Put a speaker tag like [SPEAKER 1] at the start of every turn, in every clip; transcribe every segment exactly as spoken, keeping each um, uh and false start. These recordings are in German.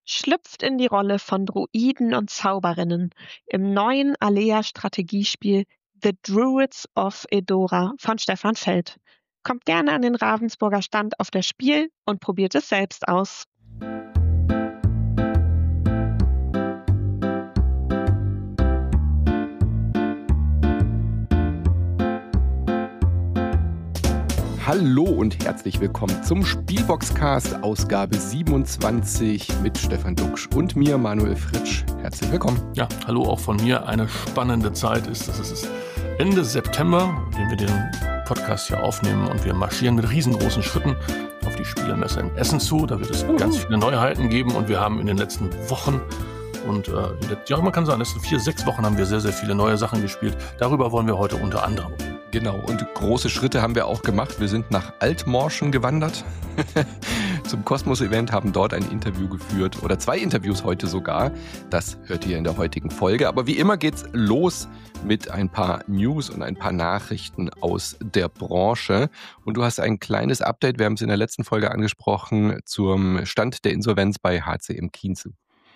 [SPEAKER 1] schlüpft in die Rolle von Druiden und Zauberinnen im neuen Alea-Strategiespiel The Druids of Edora von Stefan Feld. Kommt gerne an den Ravensburger Stand auf das Spiel und probiert es selbst aus.
[SPEAKER 2] Hallo und herzlich willkommen zum Spielboxcast, Ausgabe siebenundzwanzig mit Stefan Duxch und mir, Manuel Fritsch. Herzlich willkommen.
[SPEAKER 3] Ja, hallo auch von mir. Eine spannende Zeit ist es. Es ist Ende September, in dem wir den Podcast hier aufnehmen und wir marschieren mit riesengroßen Schritten auf die Spielemesse in Essen zu. Da wird es uh-huh. ganz viele Neuheiten geben und wir haben in den letzten Wochen und äh, ja, man kann sagen, in den letzten vier, sechs Wochen haben wir sehr, sehr viele neue Sachen gespielt. Darüber wollen wir heute unter anderem reden.
[SPEAKER 2] Genau, und große Schritte haben wir auch gemacht. Wir sind nach Altmorschen gewandert zum Kosmos-Event, haben dort ein Interview geführt oder zwei Interviews heute sogar. Das hört ihr in der heutigen Folge. Aber wie immer geht's los mit ein paar News und ein paar Nachrichten aus der Branche. Und du hast ein kleines Update, wir haben es in der letzten Folge angesprochen, zum Stand der Insolvenz bei H C M Kienzel.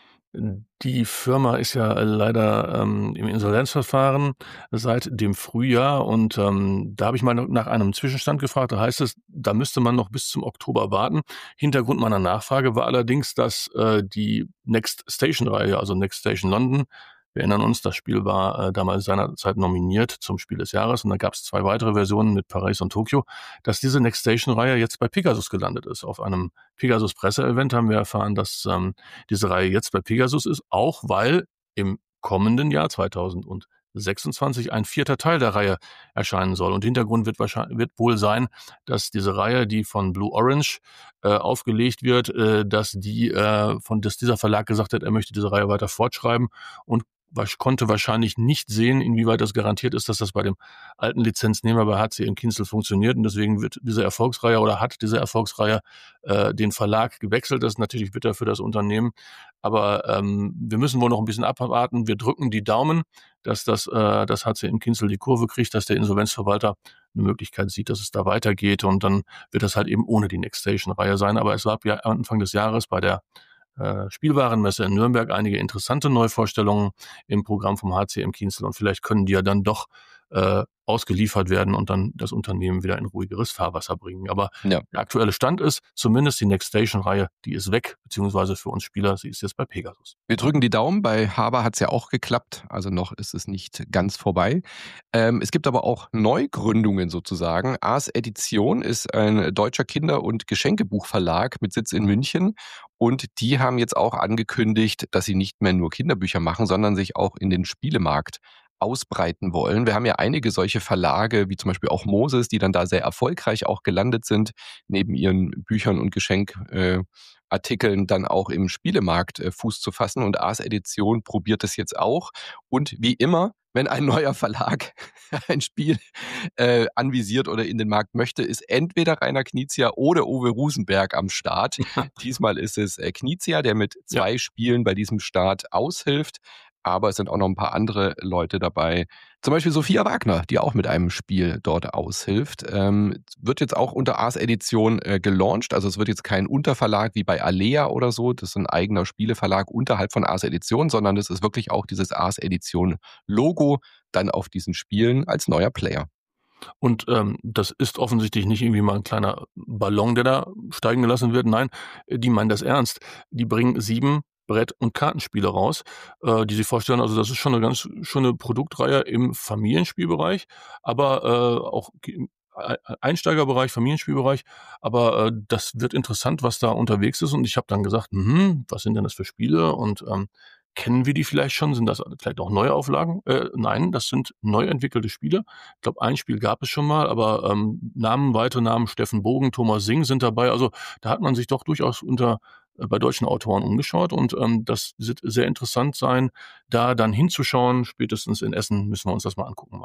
[SPEAKER 3] Die Firma ist ja leider ähm, im Insolvenzverfahren seit dem Frühjahr und ähm, da habe ich mal nach einem Zwischenstand gefragt. Da heißt es, da müsste man noch bis zum Oktober warten. Hintergrund meiner Nachfrage war allerdings, dass äh, die Next Station-Reihe, also Next Station London, wir erinnern uns, das Spiel war äh, damals seinerzeit nominiert zum Spiel des Jahres und da gab es zwei weitere Versionen mit Paris und Tokio, dass diese Next Station-Reihe jetzt bei Pegasus gelandet ist. Auf einem Pegasus-Presse-Event haben wir erfahren, dass ähm, diese Reihe jetzt bei Pegasus ist, auch weil im kommenden Jahr zweitausendsechsundzwanzig ein vierter Teil der Reihe erscheinen soll. Und Hintergrund wird wahrscheinlich wird wohl sein, dass diese Reihe, die von Blue Orange äh, aufgelegt wird, äh, dass die äh, von dass dieser Verlag gesagt hat, er möchte diese Reihe weiter fortschreiben und konnte wahrscheinlich nicht sehen, inwieweit das garantiert ist, dass das bei dem alten Lizenznehmer bei H C M Kienzel funktioniert. Und deswegen wird diese Erfolgsreihe oder hat diese Erfolgsreihe äh, den Verlag gewechselt. Das ist natürlich bitter für das Unternehmen. Aber ähm, wir müssen wohl noch ein bisschen abwarten. Wir drücken die Daumen, dass das äh, dass H C M Kienzel die Kurve kriegt, dass der Insolvenzverwalter eine Möglichkeit sieht, dass es da weitergeht. Und dann wird das halt eben ohne die Next Station-Reihe sein. Aber es gab ja Anfang des Jahres bei der Spielwarenmesse in Nürnberg einige interessante Neuvorstellungen im Programm vom H C M Kienzel und vielleicht können die ja dann doch äh, ausgeliefert werden und dann das Unternehmen wieder in ruhigeres Fahrwasser bringen. Aber ja. Der aktuelle Stand ist, zumindest die Next Station-Reihe, die ist weg, beziehungsweise für uns Spieler, sie ist jetzt bei Pegasus.
[SPEAKER 2] Wir drücken die Daumen, bei Haber hat es ja auch geklappt, also noch ist es nicht ganz vorbei. Ähm, es gibt aber auch Neugründungen sozusagen. Ars Edition ist ein deutscher Kinder- und Geschenkebuchverlag mit Sitz in München und die haben jetzt auch angekündigt, dass sie nicht mehr nur Kinderbücher machen, sondern sich auch in den Spielemarkt ausbreiten wollen. Wir haben ja einige solche Verlage, wie zum Beispiel auch Moses, die dann da sehr erfolgreich auch gelandet sind, neben ihren Büchern und Geschenkartikeln dann auch im Spielemarkt äh, Fuß zu fassen. Und Ars Edition probiert es jetzt auch. Und wie immer, wenn ein neuer Verlag ein Spiel äh, anvisiert oder in den Markt möchte, ist entweder Rainer Knizia oder Uwe Rosenberg am Start. Diesmal ist es äh, Knizia, der mit zwei ja. Spielen bei diesem Start aushilft. Aber es sind auch noch ein paar andere Leute dabei. Zum Beispiel Sophia Wagner, die auch mit einem Spiel dort aushilft. Ähm, wird jetzt auch unter Ars Edition äh, gelauncht. Also es wird jetzt kein Unterverlag wie bei Alea oder so. Das ist ein eigener Spieleverlag unterhalb von Ars Edition, sondern es ist wirklich auch dieses Ars Edition Logo dann auf diesen Spielen als neuer Player.
[SPEAKER 3] Und ähm, das ist offensichtlich nicht irgendwie mal ein kleiner Ballon, der da steigen gelassen wird. Nein, die meinen das ernst. Die bringen sieben Brett- und Kartenspiele raus, äh, die sie vorstellen. Also das ist schon eine ganz schöne Produktreihe im Familienspielbereich, aber äh, auch im Einsteigerbereich, Familienspielbereich. Aber äh, das wird interessant, was da unterwegs ist. Und ich habe dann gesagt, hm, was sind denn das für Spiele? Und ähm, kennen wir die vielleicht schon? Sind das vielleicht auch Neuauflagen? Äh, nein, das sind neu entwickelte Spiele. Ich glaube, ein Spiel gab es schon mal, aber ähm, Namen, weitere Namen, Steffen Bogen, Thomas Singh sind dabei. Also da hat man sich doch durchaus unter bei deutschen Autoren umgeschaut und ähm, das wird sehr interessant sein, da dann hinzuschauen. Spätestens in Essen müssen wir uns das mal angucken, Manuel.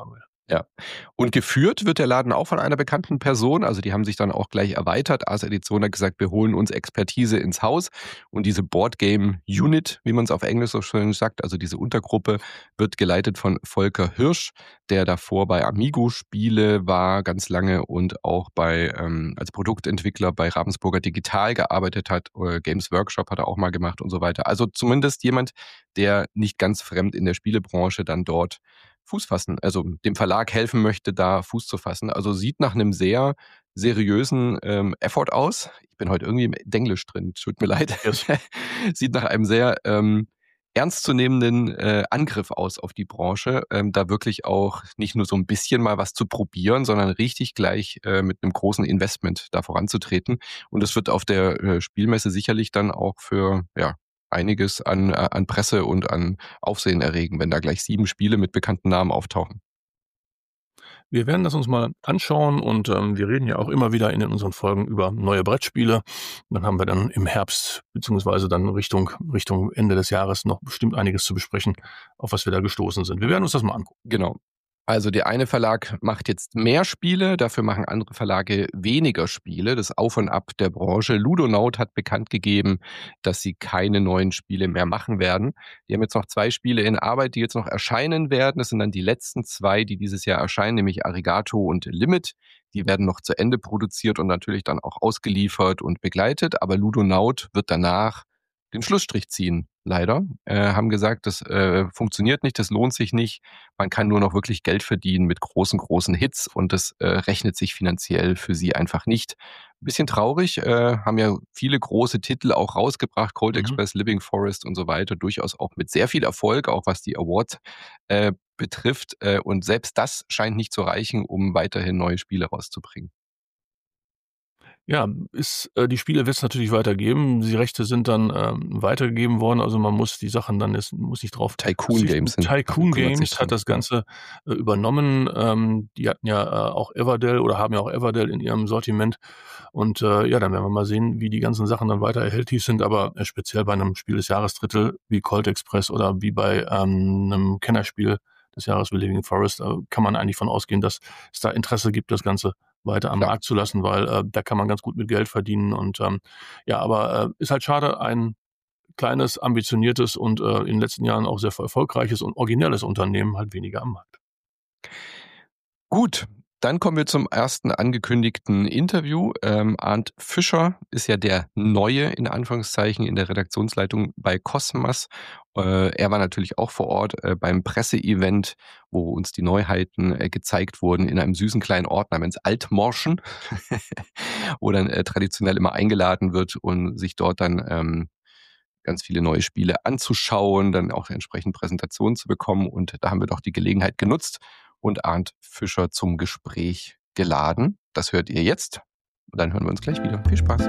[SPEAKER 2] Ja. Und geführt wird der Laden auch von einer bekannten Person. Also die haben sich dann auch gleich erweitert. Ars Edition hat gesagt, wir holen uns Expertise ins Haus. Und diese Boardgame Unit, wie man es auf Englisch so schön sagt, also diese Untergruppe, wird geleitet von Volker Hirsch, der davor bei Amigo Spiele war ganz lange und auch bei ähm, als Produktentwickler bei Ravensburger Digital gearbeitet hat. Oder Games Workshop hat er auch mal gemacht und so weiter. Also zumindest jemand, der nicht ganz fremd in der Spielebranche dann dort Fuß fassen, also dem Verlag helfen möchte, da Fuß zu fassen. Also sieht nach einem sehr seriösen ähm, Effort aus. Ich bin heute irgendwie im Denglisch drin, tut mir leid.
[SPEAKER 3] Yes.
[SPEAKER 2] Sieht nach einem sehr ähm, ernstzunehmenden äh, Angriff aus auf die Branche, ähm, da wirklich auch nicht nur so ein bisschen mal was zu probieren, sondern richtig gleich äh, mit einem großen Investment da voranzutreten. Und das wird auf der äh, Spielmesse sicherlich dann auch für ja einiges an, äh, an Presse und an Aufsehen erregen, wenn da gleich sieben Spiele mit bekannten Namen auftauchen.
[SPEAKER 3] Wir werden das uns mal anschauen und ähm, wir reden ja auch immer wieder in unseren Folgen über neue Brettspiele. Dann haben wir dann im Herbst beziehungsweise dann Richtung, Richtung Ende des Jahres noch bestimmt einiges zu besprechen, auf was wir da gestoßen sind. Wir werden uns das mal angucken.
[SPEAKER 2] Genau. Also der eine Verlag macht jetzt mehr Spiele, dafür machen andere Verlage weniger Spiele. Das Auf und Ab der Branche. Ludonaut hat bekannt gegeben, dass sie keine neuen Spiele mehr machen werden. Die haben jetzt noch zwei Spiele in Arbeit, die jetzt noch erscheinen werden. Das sind dann die letzten zwei, die dieses Jahr erscheinen, nämlich Arigato und Limit. Die werden noch zu Ende produziert und natürlich dann auch ausgeliefert und begleitet. Aber Ludonaut wird danach den Schlussstrich ziehen, leider. Äh, haben gesagt, das äh, funktioniert nicht, das lohnt sich nicht. Man kann nur noch wirklich Geld verdienen mit großen, großen Hits und das äh, rechnet sich finanziell für sie einfach nicht. Ein bisschen traurig, äh, haben ja viele große Titel auch rausgebracht, Cold
[SPEAKER 3] Mhm.
[SPEAKER 2] Express, Living Forest und so weiter, durchaus auch mit sehr viel Erfolg, auch was die Awards äh, betrifft. Äh, und selbst das scheint nicht zu reichen, um weiterhin neue Spiele rauszubringen.
[SPEAKER 3] Ja, ist, äh, die Spiele wird es natürlich weitergeben. Die Rechte sind dann ähm, weitergegeben worden, also man muss die Sachen dann jetzt muss nicht drauf
[SPEAKER 2] Tycoon
[SPEAKER 3] verzichten.
[SPEAKER 2] Games sind-
[SPEAKER 3] Tycoon
[SPEAKER 2] kümmert sich
[SPEAKER 3] Games hat
[SPEAKER 2] drum.
[SPEAKER 3] das Ganze äh, übernommen. Ähm, die hatten ja äh, auch Everdell oder haben ja auch Everdell in ihrem Sortiment. Und äh, ja, dann werden wir mal sehen, wie die ganzen Sachen dann weiter erhältlich sind. Aber äh, speziell bei einem Spiel des Jahresdrittel wie Colt Express oder wie bei ähm, einem Kennerspiel des Jahres wie Living Forest, äh, kann man eigentlich von ausgehen, dass es da Interesse gibt, das Ganze weiter am
[SPEAKER 2] Klar.
[SPEAKER 3] Markt zu lassen, weil äh, da kann man ganz gut mit Geld verdienen. Und ähm, ja, aber äh, ist halt schade, ein kleines, ambitioniertes und äh, in den letzten Jahren auch sehr erfolgreiches und originelles Unternehmen halt weniger am Markt.
[SPEAKER 2] Gut, dann kommen wir zum ersten angekündigten Interview. Ähm, Arndt Fischer ist ja der Neue, in Anführungszeichen, in der Redaktionsleitung bei Cosmas. Äh, er war natürlich auch vor Ort äh, beim Presseevent, wo uns die Neuheiten äh, gezeigt wurden, in einem süßen kleinen Ort namens Altmorschen, wo dann äh, traditionell immer eingeladen wird und sich dort dann ähm, ganz viele neue Spiele anzuschauen, dann auch entsprechend Präsentationen zu bekommen. Und da haben wir doch die Gelegenheit genutzt und Arndt Fischer zum Gespräch geladen. Das hört ihr jetzt. Und dann hören wir uns gleich wieder. Viel Spaß.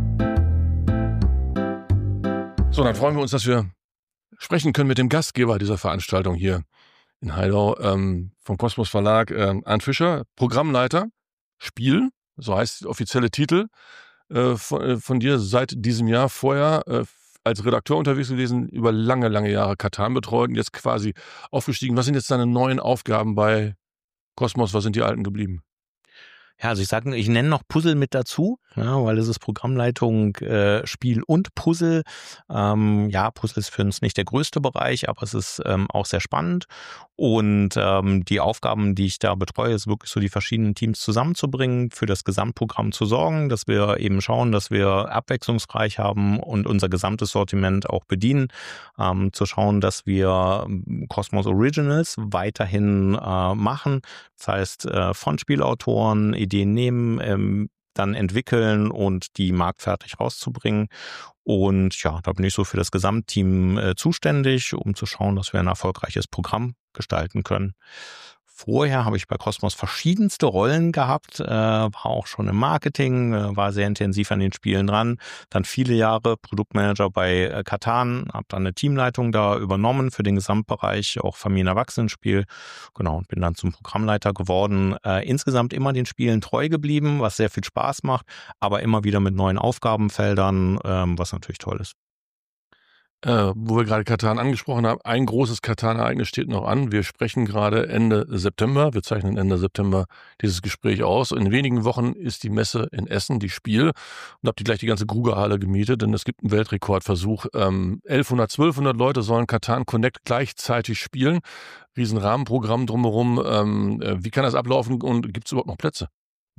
[SPEAKER 3] So, dann freuen wir uns, dass wir sprechen können mit dem Gastgeber dieser Veranstaltung hier in Heidau ähm, vom Kosmos Verlag, ähm, Arndt Fischer, Programmleiter, Spiel, so heißt der offizielle Titel, äh, von, äh, von dir seit diesem Jahr, vorher äh, als Redakteur unterwegs gewesen, über lange, lange Jahre Katan betreut und jetzt quasi aufgestiegen. Was sind jetzt deine neuen Aufgaben bei Kosmos? Was sind die alten geblieben?
[SPEAKER 4] Ja, also ich sage, ich nenne noch Puzzle mit dazu, ja, weil es ist Programmleitung, äh, Spiel und Puzzle. Ähm, ja, Puzzle ist für uns nicht der größte Bereich, aber es ist ähm, auch sehr spannend. Und ähm, die Aufgaben, die ich da betreue, ist wirklich so die verschiedenen Teams zusammenzubringen, für das Gesamtprogramm zu sorgen, dass wir eben schauen, dass wir abwechslungsreich haben und unser gesamtes Sortiment auch bedienen. Ähm, zu schauen, dass wir Cosmos Originals weiterhin äh, machen. Das heißt, äh, von Spielautoren Ideen nehmen, ähm, dann entwickeln und die marktfertig rauszubringen. Und ja, da bin ich so für das Gesamtteam äh, zuständig, um zu schauen, dass wir ein erfolgreiches Programm gestalten können. Vorher habe ich bei Cosmos verschiedenste Rollen gehabt, äh, war auch schon im Marketing, äh, war sehr intensiv an den Spielen dran. Dann viele Jahre Produktmanager bei äh, Katan, habe dann eine Teamleitung da übernommen für den Gesamtbereich, auch Familien-Erwachsenen-Spiel. Genau, und bin dann zum Programmleiter geworden. Äh, insgesamt immer den Spielen treu geblieben, was sehr viel Spaß macht, aber immer wieder mit neuen Aufgabenfeldern, ähm, was natürlich toll ist.
[SPEAKER 3] Äh, wo wir gerade Katan angesprochen haben, ein großes Katan-Ereignis steht noch an. Wir sprechen gerade Ende September, wir zeichnen Ende September dieses Gespräch aus. In wenigen Wochen ist die Messe in Essen, die Spiel, und habt ihr gleich die ganze Grugerhalle gemietet, denn es gibt einen Weltrekordversuch. Ähm, elfhundert, zwölfhundert Leute sollen Katan Connect gleichzeitig spielen. Riesenrahmenprogramm drumherum. Ähm, äh, wie kann das ablaufen und gibt es überhaupt noch Plätze?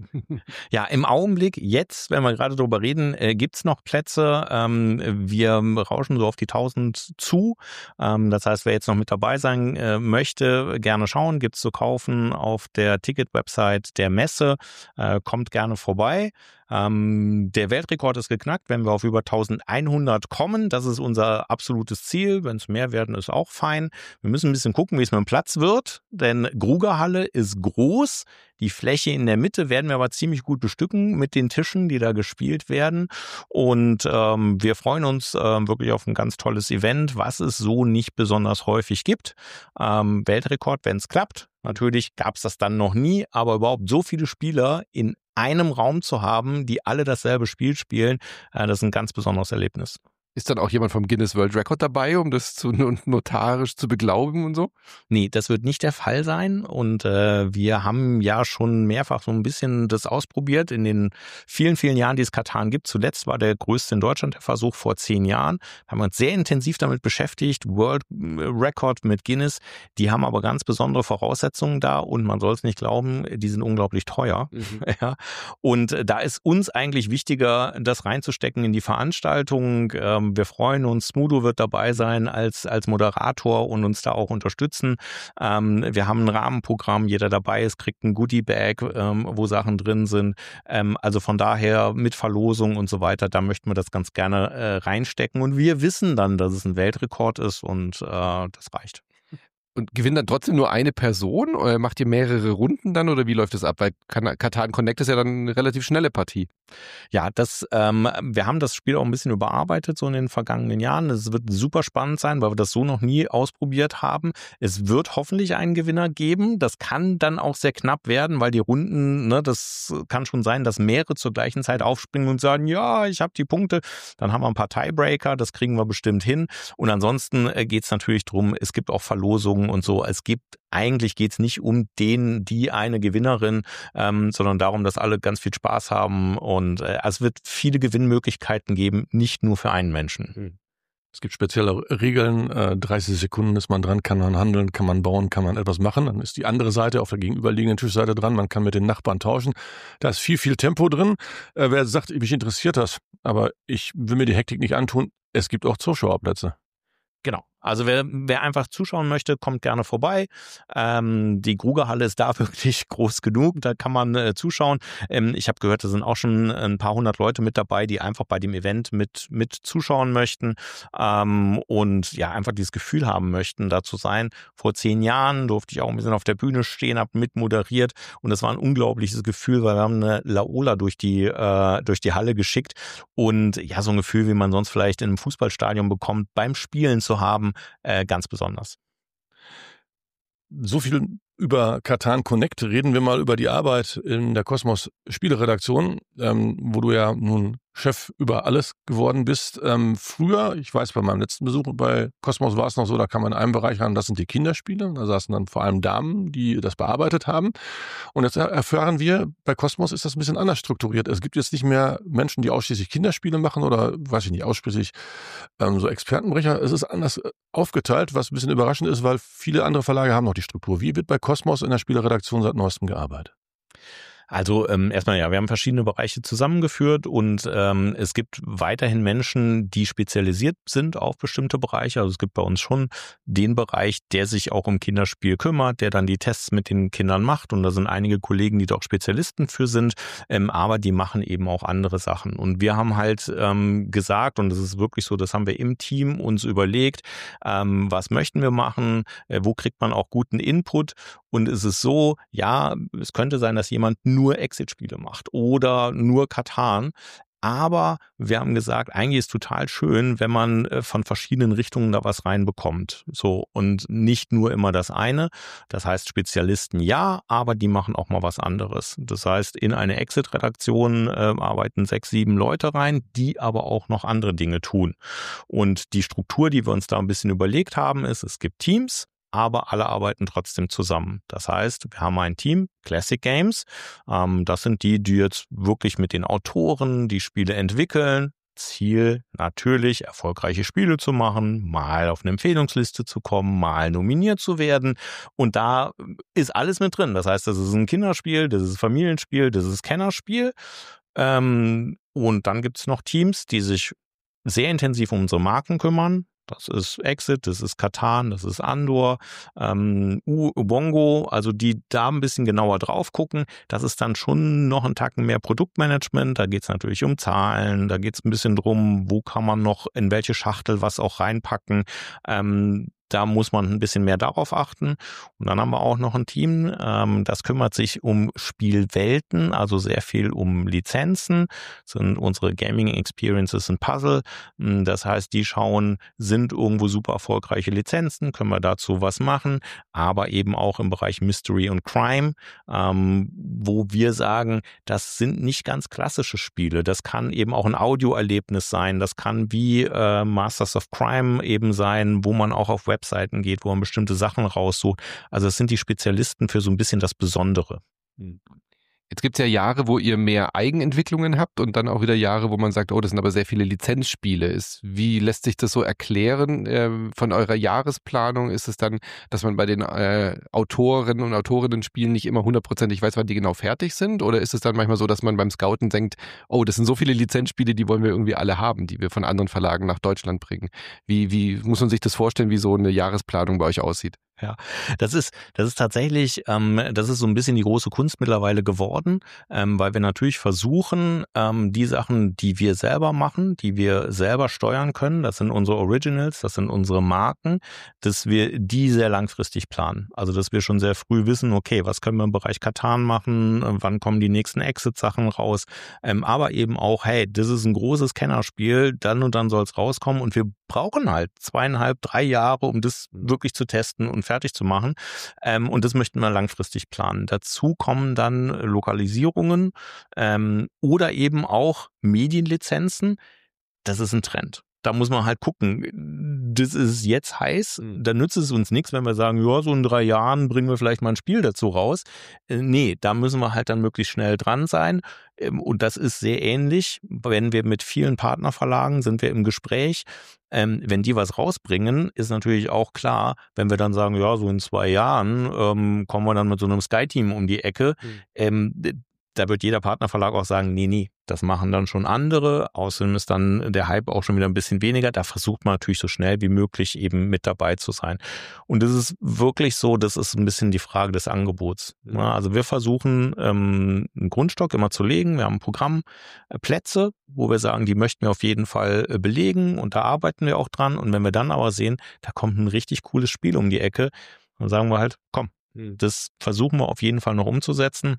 [SPEAKER 4] Ja, im Augenblick, jetzt, wenn wir gerade drüber reden, äh, gibt's noch Plätze. Ähm, wir rauschen so auf die tausend zu. Ähm, das heißt, wer jetzt noch mit dabei sein äh, möchte, gerne schauen. Gibt's zu kaufen auf der Ticket-Website der Messe. Äh, kommt gerne vorbei. Ähm, der Weltrekord ist geknackt, wenn wir auf über eintausendeinhundert kommen. Das ist unser absolutes Ziel. Wenn es mehr werden, ist auch fein. Wir müssen ein bisschen gucken, wie es mit dem Platz wird, denn Grugerhalle ist groß. Die Fläche in der Mitte werden wir aber ziemlich gut bestücken mit den Tischen, die da gespielt werden. Und ähm, wir freuen uns ähm, wirklich auf ein ganz tolles Event, was es so nicht besonders häufig gibt. Ähm, Weltrekord, wenn es klappt. Natürlich gab es das dann noch nie, aber überhaupt so viele Spieler in einem Raum zu haben, die alle dasselbe Spiel spielen, äh, das ist ein ganz besonderes Erlebnis.
[SPEAKER 2] Ist dann auch jemand vom Guinness World Record dabei, um das zu notarisch zu beglaubigen und so?
[SPEAKER 4] Nee, das wird nicht der Fall sein. Und äh, wir haben ja schon mehrfach so ein bisschen das ausprobiert in den vielen, vielen Jahren, die es Katan gibt. Zuletzt war der größte in Deutschland der Versuch vor zehn Jahren. Da haben wir uns sehr intensiv damit beschäftigt. World Record mit Guinness. Die haben aber ganz besondere Voraussetzungen da und man soll es nicht glauben, die sind unglaublich teuer. Mhm. Ja. Und da ist uns eigentlich wichtiger, das reinzustecken in die Veranstaltung. Ähm, Wir freuen uns, Smudo wird dabei sein als, als Moderator und uns da auch unterstützen. Ähm, wir haben ein Rahmenprogramm, jeder dabei ist, kriegt ein Goodie-Bag, ähm, wo Sachen drin sind. Ähm, also von daher mit Verlosung und so weiter, da möchten wir das ganz gerne äh, reinstecken. Und wir wissen dann, dass es ein Weltrekord ist und äh, das reicht.
[SPEAKER 2] Und gewinnt dann trotzdem nur eine Person oder macht ihr mehrere Runden dann oder wie läuft das ab? Weil Katan Connect ist ja dann eine relativ schnelle Partie.
[SPEAKER 4] Ja, das, ähm, wir haben das Spiel auch ein bisschen überarbeitet so in den vergangenen Jahren. Es wird super spannend sein, weil wir das so noch nie ausprobiert haben. Es wird hoffentlich einen Gewinner geben. Das kann dann auch sehr knapp werden, weil die Runden, ne, das kann schon sein, dass mehrere zur gleichen Zeit aufspringen und sagen, ja, ich habe die Punkte. Dann haben wir ein paar Tiebreaker, das kriegen wir bestimmt hin. Und ansonsten äh, geht es natürlich darum, es gibt auch Verlosungen und so. Es gibt, eigentlich geht es nicht um den, die eine Gewinnerin, ähm, sondern darum, dass alle ganz viel Spaß haben und äh, es wird viele Gewinnmöglichkeiten geben, nicht nur für einen Menschen.
[SPEAKER 3] Es gibt spezielle Regeln, äh, dreißig Sekunden ist man dran, kann man handeln, kann man bauen, kann man etwas machen. Dann ist die andere Seite auf der gegenüberliegenden Tischseite dran, man kann mit den Nachbarn tauschen. Da ist viel, viel Tempo drin. Äh, wer sagt, mich interessiert das, aber ich will mir die Hektik nicht antun, es gibt auch Zuschauerplätze.
[SPEAKER 4] Genau. Also wer, wer einfach zuschauen möchte, kommt gerne vorbei. Ähm, die Grugerhalle ist da wirklich groß genug, da kann man äh, zuschauen. Ähm, ich habe gehört, da sind auch schon ein paar hundert Leute mit dabei, die einfach bei dem Event mit, mit zuschauen möchten ähm, und ja einfach dieses Gefühl haben möchten, da zu sein. Vor zehn Jahren durfte ich auch ein bisschen auf der Bühne stehen, habe mit moderiert und das war ein unglaubliches Gefühl, weil wir haben eine Laola durch die, äh, durch die Halle geschickt und ja, so ein Gefühl, wie man sonst vielleicht in einem Fußballstadion bekommt, beim Spielen zu haben, Äh, ganz besonders.
[SPEAKER 3] So viel über Katan Connect. Reden wir mal über die Arbeit in der Kosmos Spieleredaktion, ähm, wo du ja nun Chef über alles geworden bist. Ähm, früher, ich weiß, bei meinem letzten Besuch bei Kosmos war es noch so, da kam man in einem Bereich ran, das sind die Kinderspiele. Da saßen dann vor allem Damen, die das bearbeitet haben. Und jetzt erfahren wir, bei Kosmos ist das ein bisschen anders strukturiert. Es gibt jetzt nicht mehr Menschen, die ausschließlich Kinderspiele machen oder, weiß ich nicht, ausschließlich ähm, so Expertenbrecher. Es ist anders aufgeteilt, was ein bisschen überraschend ist, weil viele andere Verlage haben noch die Struktur. Wie wird bei Kosmos in der Spieleredaktion seit neuestem gearbeitet?
[SPEAKER 4] Also ähm, erstmal ja, wir haben verschiedene Bereiche zusammengeführt und ähm, es gibt weiterhin Menschen, die spezialisiert sind auf bestimmte Bereiche. Also es gibt bei uns schon den Bereich, der sich auch um Kinderspiel kümmert, der dann die Tests mit den Kindern macht und da sind einige Kollegen, die da auch Spezialisten für sind, ähm, aber die machen eben auch andere Sachen. Und wir haben halt ähm, gesagt, und das ist wirklich so, das haben wir im Team uns überlegt, ähm, was möchten wir machen, äh, wo kriegt man auch guten Input und es ist so, ja, es könnte sein, dass jemand nur Exit-Spiele macht oder nur Katan. Aber wir haben gesagt, eigentlich ist total schön, wenn man äh, von verschiedenen Richtungen da was reinbekommt. So, und nicht nur immer das eine. Das heißt, Spezialisten ja, aber die machen auch mal was anderes. Das heißt, in eine Exit-Redaktion äh, arbeiten sechs, sieben Leute rein, die aber auch noch andere Dinge tun. Und die Struktur, die wir uns da ein bisschen überlegt haben, ist, es gibt Teams, aber alle arbeiten trotzdem zusammen. Das heißt, wir haben ein Team, Classic Games. Ähm, das sind die, die jetzt wirklich mit den Autoren die Spiele entwickeln. Ziel natürlich, erfolgreiche Spiele zu machen, mal auf eine Empfehlungsliste zu kommen, mal nominiert zu werden. Und da ist alles mit drin. Das heißt, das ist ein Kinderspiel, das ist ein Familienspiel, das ist ein Kennerspiel. Ähm, und dann gibt es noch Teams, die sich sehr intensiv um unsere Marken kümmern. Das ist Exit, das ist Catan, das ist Andor, ähm, Ubongo, also die da ein bisschen genauer drauf gucken. Das ist dann schon noch ein Tacken mehr Produktmanagement. Da geht es natürlich um Zahlen, da geht es ein bisschen drum, wo kann man noch in welche Schachtel was auch reinpacken. Ähm, Da muss man ein bisschen mehr darauf achten. Und dann haben wir auch noch ein Team, ähm, das kümmert sich um Spielwelten, also sehr viel um Lizenzen. Das sind unsere Gaming Experiences und Puzzle. Das heißt, die schauen, sind irgendwo super erfolgreiche Lizenzen, können wir dazu was machen, aber eben auch im Bereich Mystery und Crime, ähm, wo wir sagen, das sind nicht ganz klassische Spiele. Das kann eben auch ein Audioerlebnis sein. Das kann wie äh, Masters of Crime eben sein, wo man auch auf Web Webseiten geht, wo man bestimmte Sachen raussucht. Also es sind die Spezialisten für so ein bisschen das Besondere.
[SPEAKER 2] Jetzt gibt es ja Jahre, wo ihr mehr Eigenentwicklungen habt und dann auch wieder Jahre, wo man sagt, oh, das sind aber sehr viele Lizenzspiele. Ist, wie lässt sich das so erklären äh, von eurer Jahresplanung? Ist es dann, dass man bei den äh, Autorinnen und Autorinnen-Spielen nicht immer hundertprozentig weiß, wann die genau fertig sind? Oder ist es dann manchmal so, dass man beim Scouten denkt, oh, das sind so viele Lizenzspiele, die wollen wir irgendwie alle haben, die wir von anderen Verlagen nach Deutschland bringen? Wie, wie muss man sich das vorstellen, wie so eine Jahresplanung bei euch aussieht?
[SPEAKER 4] Ja, das ist, das ist tatsächlich, ähm, das ist so ein bisschen die große Kunst mittlerweile geworden, ähm, weil wir natürlich versuchen, ähm, die Sachen, die wir selber machen, die wir selber steuern können, das sind unsere Originals, das sind unsere Marken, dass wir die sehr langfristig planen. Also, dass wir schon sehr früh wissen, okay, was können wir im Bereich Catan machen, wann kommen die nächsten Exit-Sachen raus, ähm, aber eben auch, hey, das ist ein großes Kennerspiel, dann und dann soll es rauskommen und wir brauchen halt zweieinhalb, drei Jahre, um das wirklich zu testen und fertig zu machen. Ähm, und das möchten wir langfristig planen. Dazu kommen dann Lokalisierungen ähm, oder eben auch Medienlizenzen. Das ist ein Trend. Da muss man halt gucken, das ist jetzt heiß, da nützt es uns nichts, wenn wir sagen, ja, so in drei Jahren bringen wir vielleicht mal ein Spiel dazu raus. Äh, nee, da müssen wir halt dann möglichst schnell dran sein. Ähm, und das ist sehr ähnlich, wenn wir mit vielen Partnerverlagen sind wir im Gespräch. Ähm, wenn die was rausbringen, ist natürlich auch klar, wenn wir dann sagen, ja, so in zwei Jahren ähm, kommen wir dann mit so einem Sky-Team um die Ecke, mhm. ähm, da wird jeder Partnerverlag auch sagen, nee, nee, das machen dann schon andere. Außerdem ist dann der Hype auch schon wieder ein bisschen weniger. Da versucht man natürlich so schnell wie möglich eben mit dabei zu sein. Und das ist wirklich so, das ist ein bisschen die Frage des Angebots. Ja, also wir versuchen, ähm, einen Grundstock immer zu legen. Wir haben Programmplätze, wo wir sagen, die möchten wir auf jeden Fall belegen und da arbeiten wir auch dran. Und wenn wir dann aber sehen, da kommt ein richtig cooles Spiel um die Ecke, dann sagen wir halt, komm, das versuchen wir auf jeden Fall noch umzusetzen.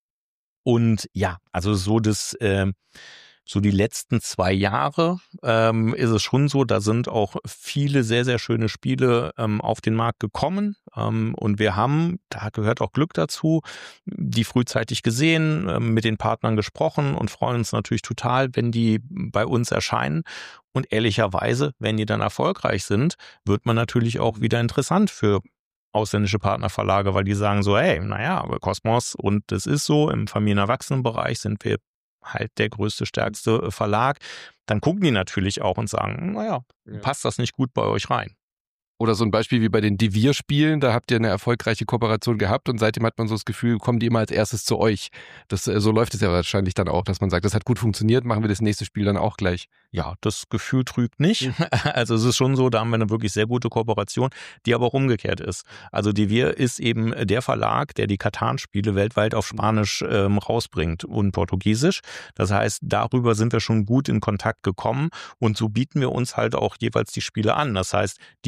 [SPEAKER 4] Und ja, also so das, äh, so die letzten zwei Jahre ähm, ist es schon so, da sind auch viele sehr, sehr schöne Spiele ähm, auf den Markt gekommen. Ähm, und wir haben, da gehört auch Glück dazu, die frühzeitig gesehen, ähm, mit den Partnern gesprochen und freuen uns natürlich total, wenn die bei uns erscheinen. Und ehrlicherweise, wenn die dann erfolgreich sind, wird man natürlich auch wieder interessant für ausländische Partnerverlage, weil die sagen so, hey, naja, aber Kosmos und das ist so, im Familien-Erwachsenen-Bereich sind wir halt der größte, stärkste Verlag. Dann gucken die natürlich auch und sagen, naja, ja. passt das nicht gut bei euch rein?
[SPEAKER 2] Oder so ein Beispiel wie bei den Devir-Spielen, da habt ihr eine erfolgreiche Kooperation gehabt und seitdem hat man so das Gefühl, kommen die immer als erstes zu euch. Das, so läuft es ja wahrscheinlich dann auch, dass man sagt, das hat gut funktioniert, machen wir das nächste Spiel dann auch gleich.
[SPEAKER 4] Ja, das Gefühl trügt nicht. Also es ist schon so, da haben wir eine wirklich sehr gute Kooperation, die aber auch umgekehrt ist. Also Devir ist eben der Verlag, der die Catan-Spiele weltweit auf Spanisch ähm, rausbringt und Portugiesisch. Das heißt, darüber sind wir schon gut in Kontakt gekommen und so bieten wir uns halt auch jeweils die Spiele an. Das heißt, die sagen,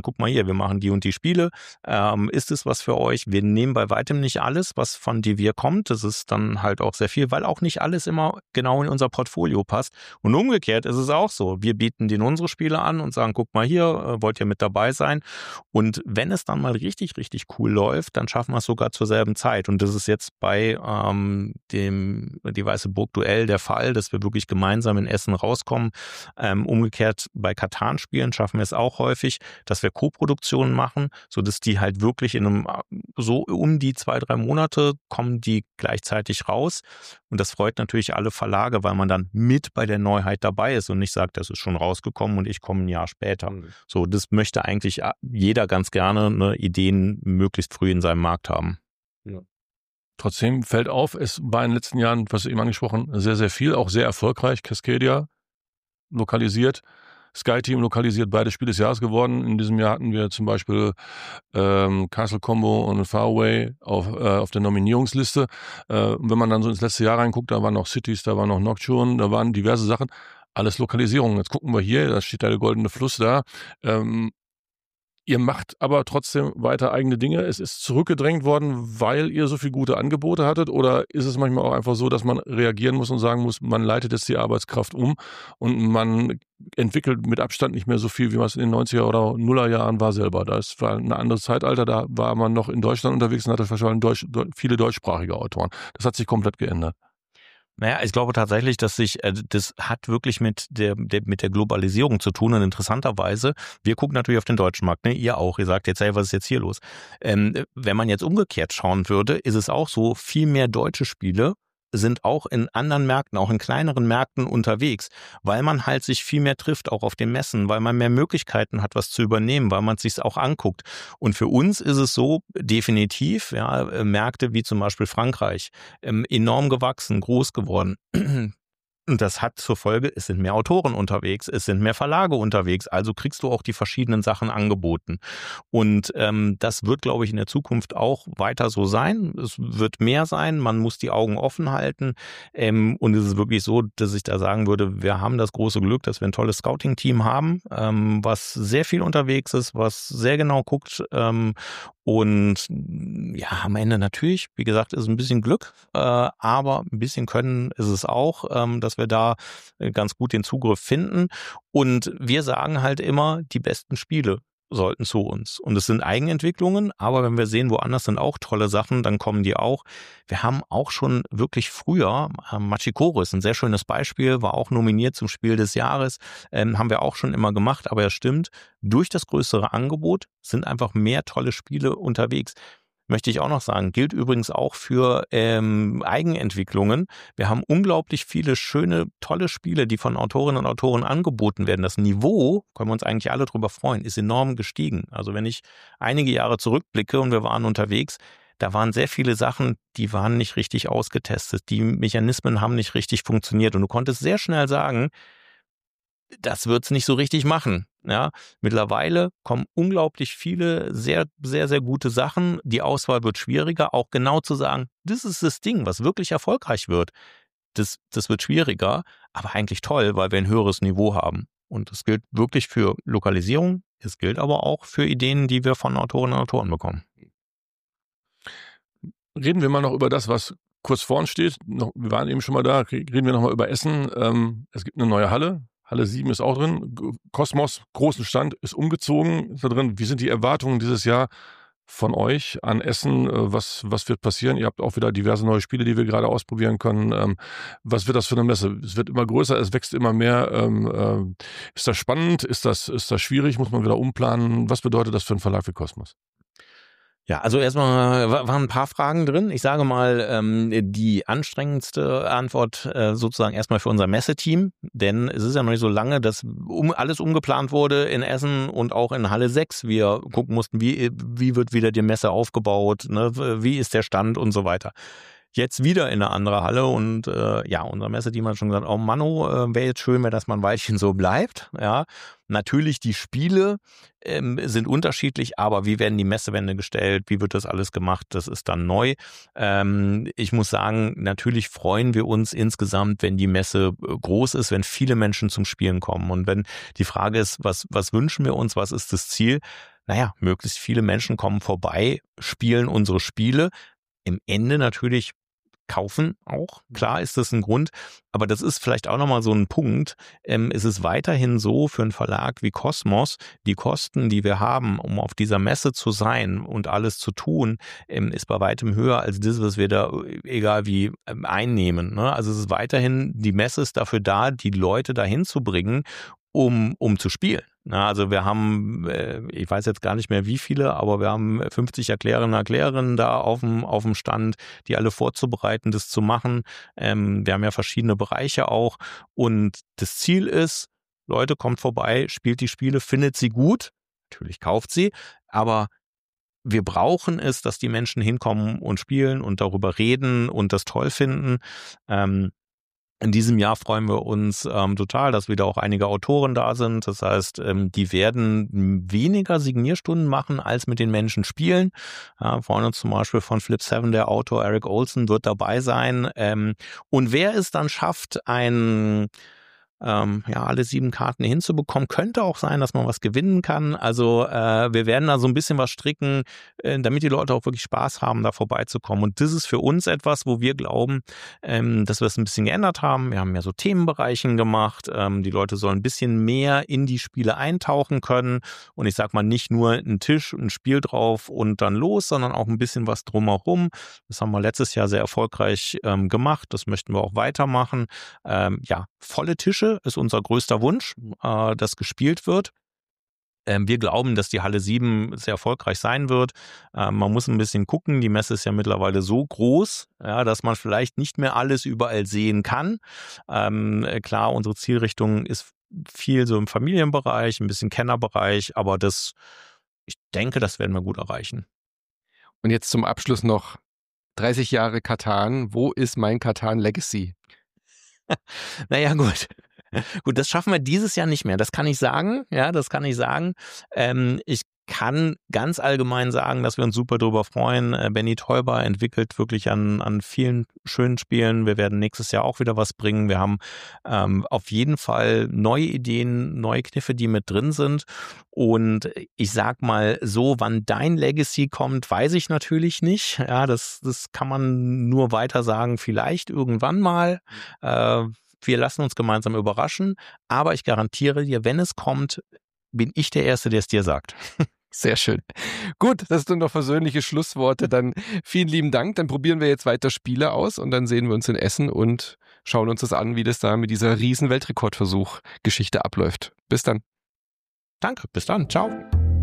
[SPEAKER 4] guck mal hier, wir machen die und die Spiele. Ähm, ist es was für euch? Wir nehmen bei weitem nicht alles, was von Devir kommt. Das ist dann halt auch sehr viel, weil auch nicht alles immer genau in unser Portfolio passt. Und umgekehrt ist es auch so. Wir bieten denen unsere Spiele an und sagen, guck mal hier, äh, wollt ihr mit dabei sein? Und wenn es dann mal richtig, richtig cool läuft, dann schaffen wir es sogar zur selben Zeit. Und das ist jetzt bei ähm, dem Die Weiße Burg Duell der Fall, dass wir wirklich gemeinsam in Essen rauskommen. Ähm, umgekehrt bei Katan-Spielen schaffen wir es auch häufig, dass wir Co-Produktionen machen, sodass die halt wirklich in einem, so um die zwei, drei Monate kommen die gleichzeitig raus. Und das freut natürlich alle Verlage, weil man dann mit bei der Neuheit dabei ist und nicht sagt, das ist schon rausgekommen und ich komme ein Jahr später. Mhm. So, das möchte eigentlich jeder ganz gerne, ne, Ideen möglichst früh in seinem Markt haben.
[SPEAKER 3] Ja. Trotzdem fällt auf, es war in den letzten Jahren, was du eben angesprochen, sehr, sehr viel, auch sehr erfolgreich. Cascadia lokalisiert, Sky Team lokalisiert, beide Spiel des Jahres geworden. In diesem Jahr hatten wir zum Beispiel ähm, Castle Combo und Faraway auf, äh, auf der Nominierungsliste. Äh, und wenn man dann so ins letzte Jahr reinguckt, da waren noch Cities, da war noch Nocturne, da waren diverse Sachen. Alles Lokalisierungen. Jetzt gucken wir hier, da steht da der goldene Fluss da. Ähm, Ihr macht aber trotzdem weiter eigene Dinge. Es ist zurückgedrängt worden, weil ihr so viele gute Angebote hattet? Oder ist es manchmal auch einfach so, dass man reagieren muss und sagen muss, man leitet jetzt die Arbeitskraft um und man entwickelt mit Abstand nicht mehr so viel, wie man es in den neunziger oder nuller Jahren war selber? Da ist ein anderes Zeitalter, da war man noch in Deutschland unterwegs und hatte wahrscheinlich Deutsch, viele deutschsprachige Autoren. Das hat sich komplett geändert.
[SPEAKER 4] Naja, ich glaube tatsächlich, dass sich, äh, das hat wirklich mit der, der mit der Globalisierung zu tun und interessanterweise, wir gucken natürlich auf den deutschen Markt, ne? Ihr auch, ihr sagt jetzt, hey, was ist jetzt hier los? Ähm, wenn man jetzt umgekehrt schauen würde, ist es auch so, viel mehr deutsche Spiele sind auch in anderen Märkten, auch in kleineren Märkten unterwegs, weil man halt sich viel mehr trifft, auch auf den Messen, weil man mehr Möglichkeiten hat, was zu übernehmen, weil man es sich auch anguckt. Und für uns ist es so, definitiv, ja, Märkte wie zum Beispiel Frankreich, ähm, enorm gewachsen, groß geworden. Und das hat zur Folge, es sind mehr Autoren unterwegs, es sind mehr Verlage unterwegs, also kriegst du auch die verschiedenen Sachen angeboten. Und ähm, das wird, glaube ich, in der Zukunft auch weiter so sein. Es wird mehr sein, man muss die Augen offen halten. Ähm, und es ist wirklich so, dass ich da sagen würde, wir haben das große Glück, dass wir ein tolles Scouting-Team haben, ähm, was sehr viel unterwegs ist, was sehr genau guckt. Ähm, und ja, am Ende natürlich, wie gesagt, ist ein bisschen Glück, äh, aber ein bisschen Können ist es auch, ähm, dass wir da ganz gut den Zugriff finden. Und wir sagen halt immer, die besten Spiele sollten zu uns. Und es sind Eigenentwicklungen, aber wenn wir sehen, woanders sind auch tolle Sachen, dann kommen die auch. Wir haben auch schon wirklich früher, äh, Machikoro ist ein sehr schönes Beispiel, war auch nominiert zum Spiel des Jahres, ähm, haben wir auch schon immer gemacht, aber es stimmt, durch das größere Angebot sind einfach mehr tolle Spiele unterwegs. Möchte ich auch noch sagen, gilt übrigens auch für ähm, Eigenentwicklungen. Wir haben unglaublich viele schöne, tolle Spiele, die von Autorinnen und Autoren angeboten werden. Das Niveau, können wir uns eigentlich alle drüber freuen, ist enorm gestiegen. Also wenn ich einige Jahre zurückblicke und wir waren unterwegs, da waren sehr viele Sachen, die waren nicht richtig ausgetestet. Die Mechanismen haben nicht richtig funktioniert und du konntest sehr schnell sagen, das wird's nicht so richtig machen. Ja, mittlerweile kommen unglaublich viele sehr, sehr, sehr gute Sachen. Die Auswahl wird schwieriger, auch genau zu sagen, das ist das Ding, was wirklich erfolgreich wird. Das, das wird schwieriger, aber eigentlich toll, weil wir ein höheres Niveau haben. Und das gilt wirklich für Lokalisierung, es gilt aber auch für Ideen, die wir von Autorinnen und Autoren bekommen.
[SPEAKER 3] Reden wir mal noch über das, was kurz vor uns steht. Noch, wir waren eben schon mal da, reden wir noch mal über Essen. Ähm, es gibt eine neue Halle. Halle sieben ist auch drin. Kosmos, großen Stand, ist umgezogen, ist da drin. Wie sind die Erwartungen dieses Jahr von euch an Essen? Was, was wird passieren? Ihr habt auch wieder diverse neue Spiele, die wir gerade ausprobieren können. Was wird das für eine Messe? Es wird immer größer, es wächst immer mehr. Ist das spannend? Ist das, ist das schwierig? Muss man wieder umplanen? Was bedeutet das für einen Verlag wie Kosmos?
[SPEAKER 4] Ja, also erstmal waren ein paar Fragen drin. Ich sage mal, ähm, die anstrengendste Antwort äh, sozusagen erstmal für unser Messeteam, denn es ist ja noch nicht so lange, dass um, alles umgeplant wurde in Essen und auch in Halle sechs. Wir gucken mussten, wie, wie wird wieder die Messe aufgebaut, ne? Wie ist der Stand und so weiter. Jetzt wieder in eine andere Halle und äh, ja, unser Messeteam hat schon gesagt, oh Manno, äh, wäre jetzt schön, wenn das mal ein Weilchen so bleibt. Ja, natürlich die Spiele ähm, sind unterschiedlich, aber wie werden die Messewände gestellt, wie wird das alles gemacht, das ist dann neu. Ähm, ich muss sagen, natürlich freuen wir uns insgesamt, wenn die Messe groß ist, wenn viele Menschen zum Spielen kommen und wenn die Frage ist, was, was wünschen wir uns, was ist das Ziel? naja, möglichst viele Menschen kommen vorbei, spielen unsere Spiele. Im Ende natürlich kaufen auch. Klar ist das ein Grund, aber das ist vielleicht auch nochmal so ein Punkt. Ähm, es ist weiterhin so für einen Verlag wie Kosmos, die Kosten, die wir haben, um auf dieser Messe zu sein und alles zu tun, ähm, ist bei weitem höher als das, was wir da, egal wie, ähm, einnehmen. Ne? Also es ist weiterhin, die Messe ist dafür da, die Leute dahin zu bringen, um, um zu spielen. Na, also wir haben, äh, ich weiß jetzt gar nicht mehr wie viele, aber wir haben fünfzig Erklärerinnen und Erklärerinnen da auf dem, auf dem Stand, die alle vorzubereiten, das zu machen. Ähm, wir haben ja verschiedene Bereiche auch und das Ziel ist, Leute, kommt vorbei, spielt die Spiele, findet sie gut, natürlich kauft sie, aber wir brauchen es, dass die Menschen hinkommen und spielen und darüber reden und das toll finden. Ähm, In diesem Jahr freuen wir uns ähm, total, dass wieder auch einige Autoren da sind. Das heißt, ähm, die werden weniger Signierstunden machen, als mit den Menschen spielen. Ja, freuen uns zum Beispiel von Flip seven, der Autor Eric Olson wird dabei sein. Ähm, und wer es dann schafft, ein Ähm, ja, alle sieben Karten hinzubekommen. Könnte auch sein, dass man was gewinnen kann. Also äh, wir werden da so ein bisschen was stricken, äh, damit die Leute auch wirklich Spaß haben, da vorbeizukommen. Und das ist für uns etwas, wo wir glauben, ähm, dass wir es ein bisschen geändert haben. Wir haben ja so Themenbereichen gemacht. Ähm, die Leute sollen ein bisschen mehr in die Spiele eintauchen können. Und ich sag mal, nicht nur ein Tisch, ein Spiel drauf und dann los, sondern auch ein bisschen was drumherum. Das haben wir letztes Jahr sehr erfolgreich ähm, gemacht. Das möchten wir auch weitermachen. Ähm, ja, volle Tische ist unser größter Wunsch, äh, dass gespielt wird. Ähm, wir glauben, dass die Halle sieben sehr erfolgreich sein wird. Ähm, man muss ein bisschen gucken. Die Messe ist ja mittlerweile so groß, ja, dass man vielleicht nicht mehr alles überall sehen kann. Ähm, klar, unsere Zielrichtung ist viel so im Familienbereich, ein bisschen Kennerbereich, aber das, ich denke, das werden wir gut erreichen.
[SPEAKER 2] Und jetzt zum Abschluss noch dreißig Jahre Katan. Wo ist mein Katan Legacy?
[SPEAKER 4] Naja, gut. Gut, das schaffen wir dieses Jahr nicht mehr. Das kann ich sagen. Ja, das kann ich sagen. Ähm, ich kann ganz allgemein sagen, dass wir uns super drüber freuen. Äh, Benny Teuber entwickelt wirklich an, an vielen schönen Spielen. Wir werden nächstes Jahr auch wieder was bringen. Wir haben ähm, auf jeden Fall neue Ideen, neue Kniffe, die mit drin sind. Und ich sag mal so, wann dein Legacy kommt, weiß ich natürlich nicht. Ja, das, das kann man nur weiter sagen. Vielleicht irgendwann mal. Äh, wir lassen uns gemeinsam überraschen. Aber ich garantiere dir, wenn es kommt, bin ich der Erste, der es dir sagt.
[SPEAKER 2] Sehr schön. Gut, das sind noch versöhnliche Schlussworte. Dann vielen lieben Dank. Dann probieren wir jetzt weiter Spiele aus und dann sehen wir uns in Essen und schauen uns das an, wie das da mit dieser riesen Weltrekordversuch-Geschichte abläuft. Bis dann.
[SPEAKER 4] Danke, bis dann. Ciao.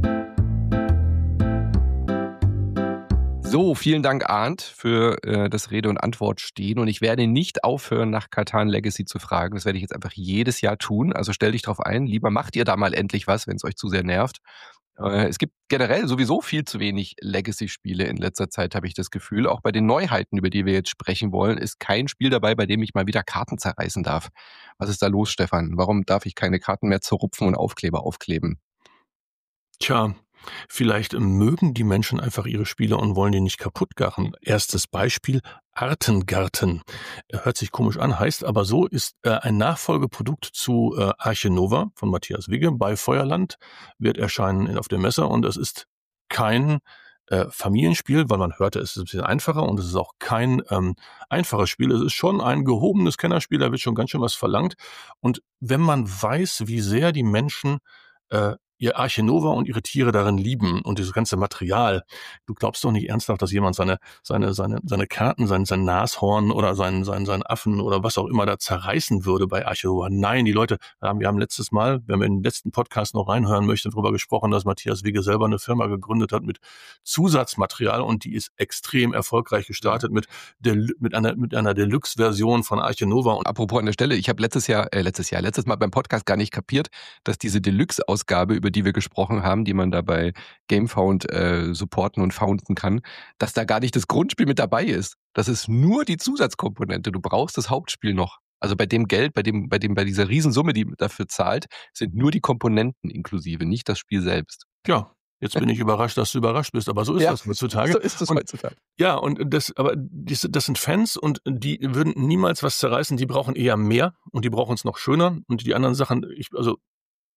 [SPEAKER 2] So, vielen Dank, Arndt, für äh, das Rede und Antwort stehen. Und ich werde nicht aufhören, nach Catan Legacy zu fragen. Das werde ich jetzt einfach jedes Jahr tun. Also stell dich drauf ein. Lieber macht ihr da mal endlich was, wenn es euch zu sehr nervt. Äh, es gibt generell sowieso viel zu wenig Legacy-Spiele in letzter Zeit, habe ich das Gefühl. Auch bei den Neuheiten, über die wir jetzt sprechen wollen, ist kein Spiel dabei, bei dem ich mal wieder Karten zerreißen darf. Was ist da los, Stefan? Warum darf ich keine Karten mehr zerrupfen und Aufkleber aufkleben?
[SPEAKER 3] Tja, vielleicht mögen die Menschen einfach ihre Spiele und wollen die nicht kaputt machen. Erstes Beispiel, Artengarten. Hört sich komisch an, heißt aber so, ist äh, ein Nachfolgeprodukt zu äh, Arche Nova von Matthias Wigge bei Feuerland, wird erscheinen auf der Messe und es ist kein äh, Familienspiel, weil man hörte, es ist ein bisschen einfacher und es ist auch kein ähm, einfaches Spiel. Es ist schon ein gehobenes Kennerspiel, da wird schon ganz schön was verlangt. Und wenn man weiß, wie sehr die Menschen äh, ihr Arche Nova und ihre Tiere darin lieben und dieses ganze Material. Du glaubst doch nicht ernsthaft, dass jemand seine seine seine seine Karten, sein sein Nashorn oder seinen seinen seinen Affen oder was auch immer da zerreißen würde bei Arche Nova. Nein, die Leute haben, wir haben letztes Mal, wenn wir in den letzten Podcast noch reinhören möchten, darüber gesprochen, dass Matthias Wigge selber eine Firma gegründet hat mit Zusatzmaterial und die ist extrem erfolgreich gestartet mit Del- mit einer mit einer Deluxe-Version von Arche Nova. Und
[SPEAKER 2] apropos an der Stelle, ich habe letztes Jahr, äh, letztes Jahr, letztes Mal beim Podcast gar nicht kapiert, dass diese Deluxe-Ausgabe, über die wir gesprochen haben, die man da bei GameFound äh, supporten und founden kann, dass da gar nicht das Grundspiel mit dabei ist. Das ist nur die Zusatzkomponente. Du brauchst das Hauptspiel noch. Also bei dem Geld, bei dem, bei dem, bei dieser Riesensumme, die dafür zahlt, sind nur die Komponenten inklusive, nicht das Spiel selbst.
[SPEAKER 3] Ja. Jetzt bin ich überrascht, dass du überrascht bist, aber so ist
[SPEAKER 2] ja,
[SPEAKER 3] das heutzutage.
[SPEAKER 2] So ist das
[SPEAKER 3] und,
[SPEAKER 2] heutzutage.
[SPEAKER 3] Ja, und das, aber das, das sind Fans und die würden niemals was zerreißen, die brauchen eher mehr und die brauchen es noch schöner und die anderen Sachen, ich, also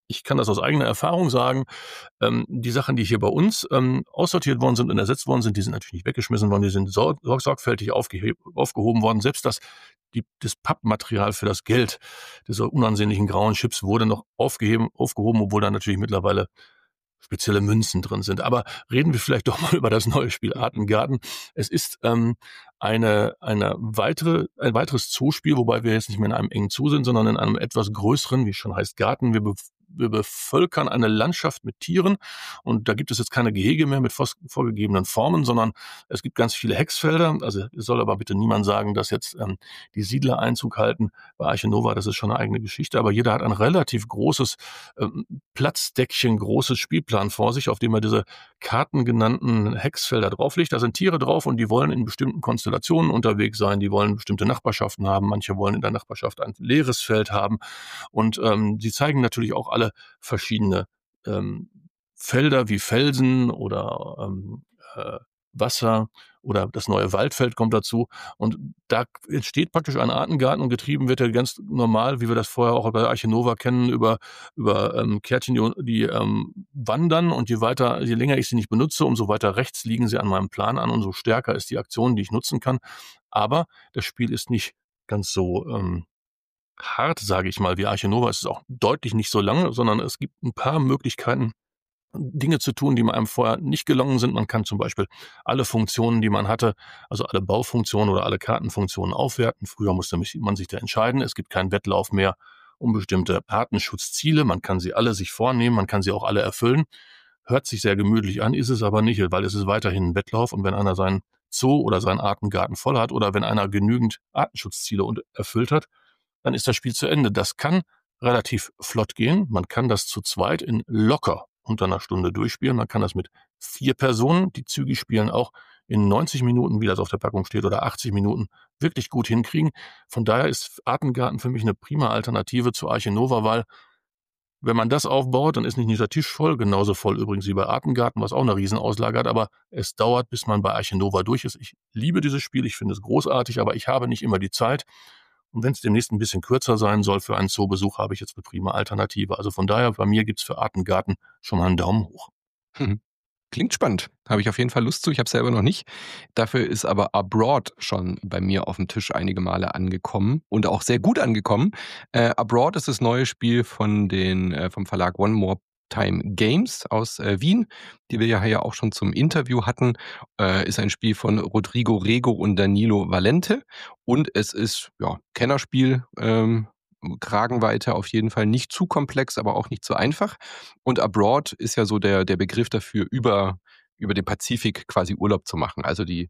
[SPEAKER 3] Ich kann das aus eigener Erfahrung sagen. Ähm, die Sachen, die hier bei uns ähm, aussortiert worden sind und ersetzt worden sind, die sind natürlich nicht weggeschmissen worden, die sind sorg sorgfältig aufgeheb, aufgehoben worden. Selbst das, die, das Pappmaterial für das Geld, diese unansehnlichen grauen Chips, wurde noch aufgeheben, aufgehoben, obwohl da natürlich mittlerweile spezielle Münzen drin sind. Aber reden wir vielleicht doch mal über das neue Spiel Artengarten. Es ist ähm, eine, eine weitere, ein weiteres Zoospiel, wobei wir jetzt nicht mehr in einem engen Zoo sind, sondern in einem etwas größeren, wie es schon heißt, Garten. Wir, be wir bevölkern eine Landschaft mit Tieren und da gibt es jetzt keine Gehege mehr mit vorgegebenen Formen, sondern es gibt ganz viele Hexfelder. Also es soll aber bitte niemand sagen, dass jetzt ähm, die Siedler Einzug halten. Bei Arche Nova, das ist schon eine eigene Geschichte, aber jeder hat ein relativ großes ähm, Platzdeckchen, großes Spielplan vor sich, auf dem er diese Karten genannten Hexfelder drauflegt. Da sind Tiere drauf und die wollen in bestimmten Konstellationen unterwegs sein, die wollen bestimmte Nachbarschaften haben, manche wollen in der Nachbarschaft ein leeres Feld haben und ähm, sie zeigen natürlich auch alle verschiedene ähm, Felder wie Felsen oder ähm, äh, Wasser oder das neue Waldfeld kommt dazu und da entsteht praktisch ein Artengarten und getrieben wird er ganz normal, wie wir das vorher auch bei Arche Nova kennen, über, über ähm, Kärtchen, die, die ähm, wandern und je weiter, je länger ich sie nicht benutze, umso weiter rechts liegen sie an meinem Plan an, umso stärker ist die Aktion, die ich nutzen kann. Aber das Spiel ist nicht ganz so ähm, hart, sage ich mal, wie Arche Nova. Es ist auch deutlich nicht so lang, sondern es gibt ein paar Möglichkeiten, Dinge zu tun, die einem vorher nicht gelungen sind. Man kann zum Beispiel alle Funktionen, die man hatte, also alle Baufunktionen oder alle Kartenfunktionen aufwerten. Früher musste man sich da entscheiden. Es gibt keinen Wettlauf mehr um bestimmte Artenschutzziele. Man kann sie alle sich vornehmen, man kann sie auch alle erfüllen. Hört sich sehr gemütlich an, ist es aber nicht, weil es ist weiterhin ein Wettlauf und wenn einer seinen Zoo oder seinen Artengarten voll hat oder wenn einer genügend Artenschutzziele erfüllt hat, dann ist das Spiel zu Ende. Das kann relativ flott gehen. Man kann das zu zweit in locker unter einer Stunde durchspielen. Man kann das mit vier Personen, die zügig spielen, auch in neunzig Minuten, wie das auf der Packung steht, oder achtzig Minuten wirklich gut hinkriegen. Von daher ist Artengarten für mich eine prima Alternative zu Arche Nova, weil wenn man das aufbaut, dann ist nicht dieser Tisch voll, genauso voll übrigens wie bei Artengarten, was auch eine Riesenauslage hat, aber es dauert, bis man bei Arche Nova durch ist. Ich liebe dieses Spiel, ich finde es großartig, aber ich habe nicht immer die Zeit. Und wenn es demnächst ein bisschen kürzer sein soll für einen Zoobesuch, habe ich jetzt eine prima Alternative. Also von daher, bei mir gibt's für Artengarten schon mal einen Daumen hoch.
[SPEAKER 2] Mhm. Klingt spannend. Habe ich auf jeden Fall Lust zu. Ich habe es selber noch nicht. Dafür ist aber Abroad schon bei mir auf dem Tisch einige Male angekommen und auch sehr gut angekommen. Äh, Abroad ist das neue Spiel von den, äh, vom Verlag One More Time Games aus äh, Wien, die wir ja hier auch schon zum Interview hatten. Äh, ist ein Spiel von Rodrigo Rego und Danilo Valente und es ist ja Kennerspiel. Ähm, Kragenweite auf jeden Fall nicht zu komplex, aber auch nicht zu einfach. Und Abroad ist ja so der, der Begriff dafür, über, über den Pazifik quasi Urlaub zu machen. Also die,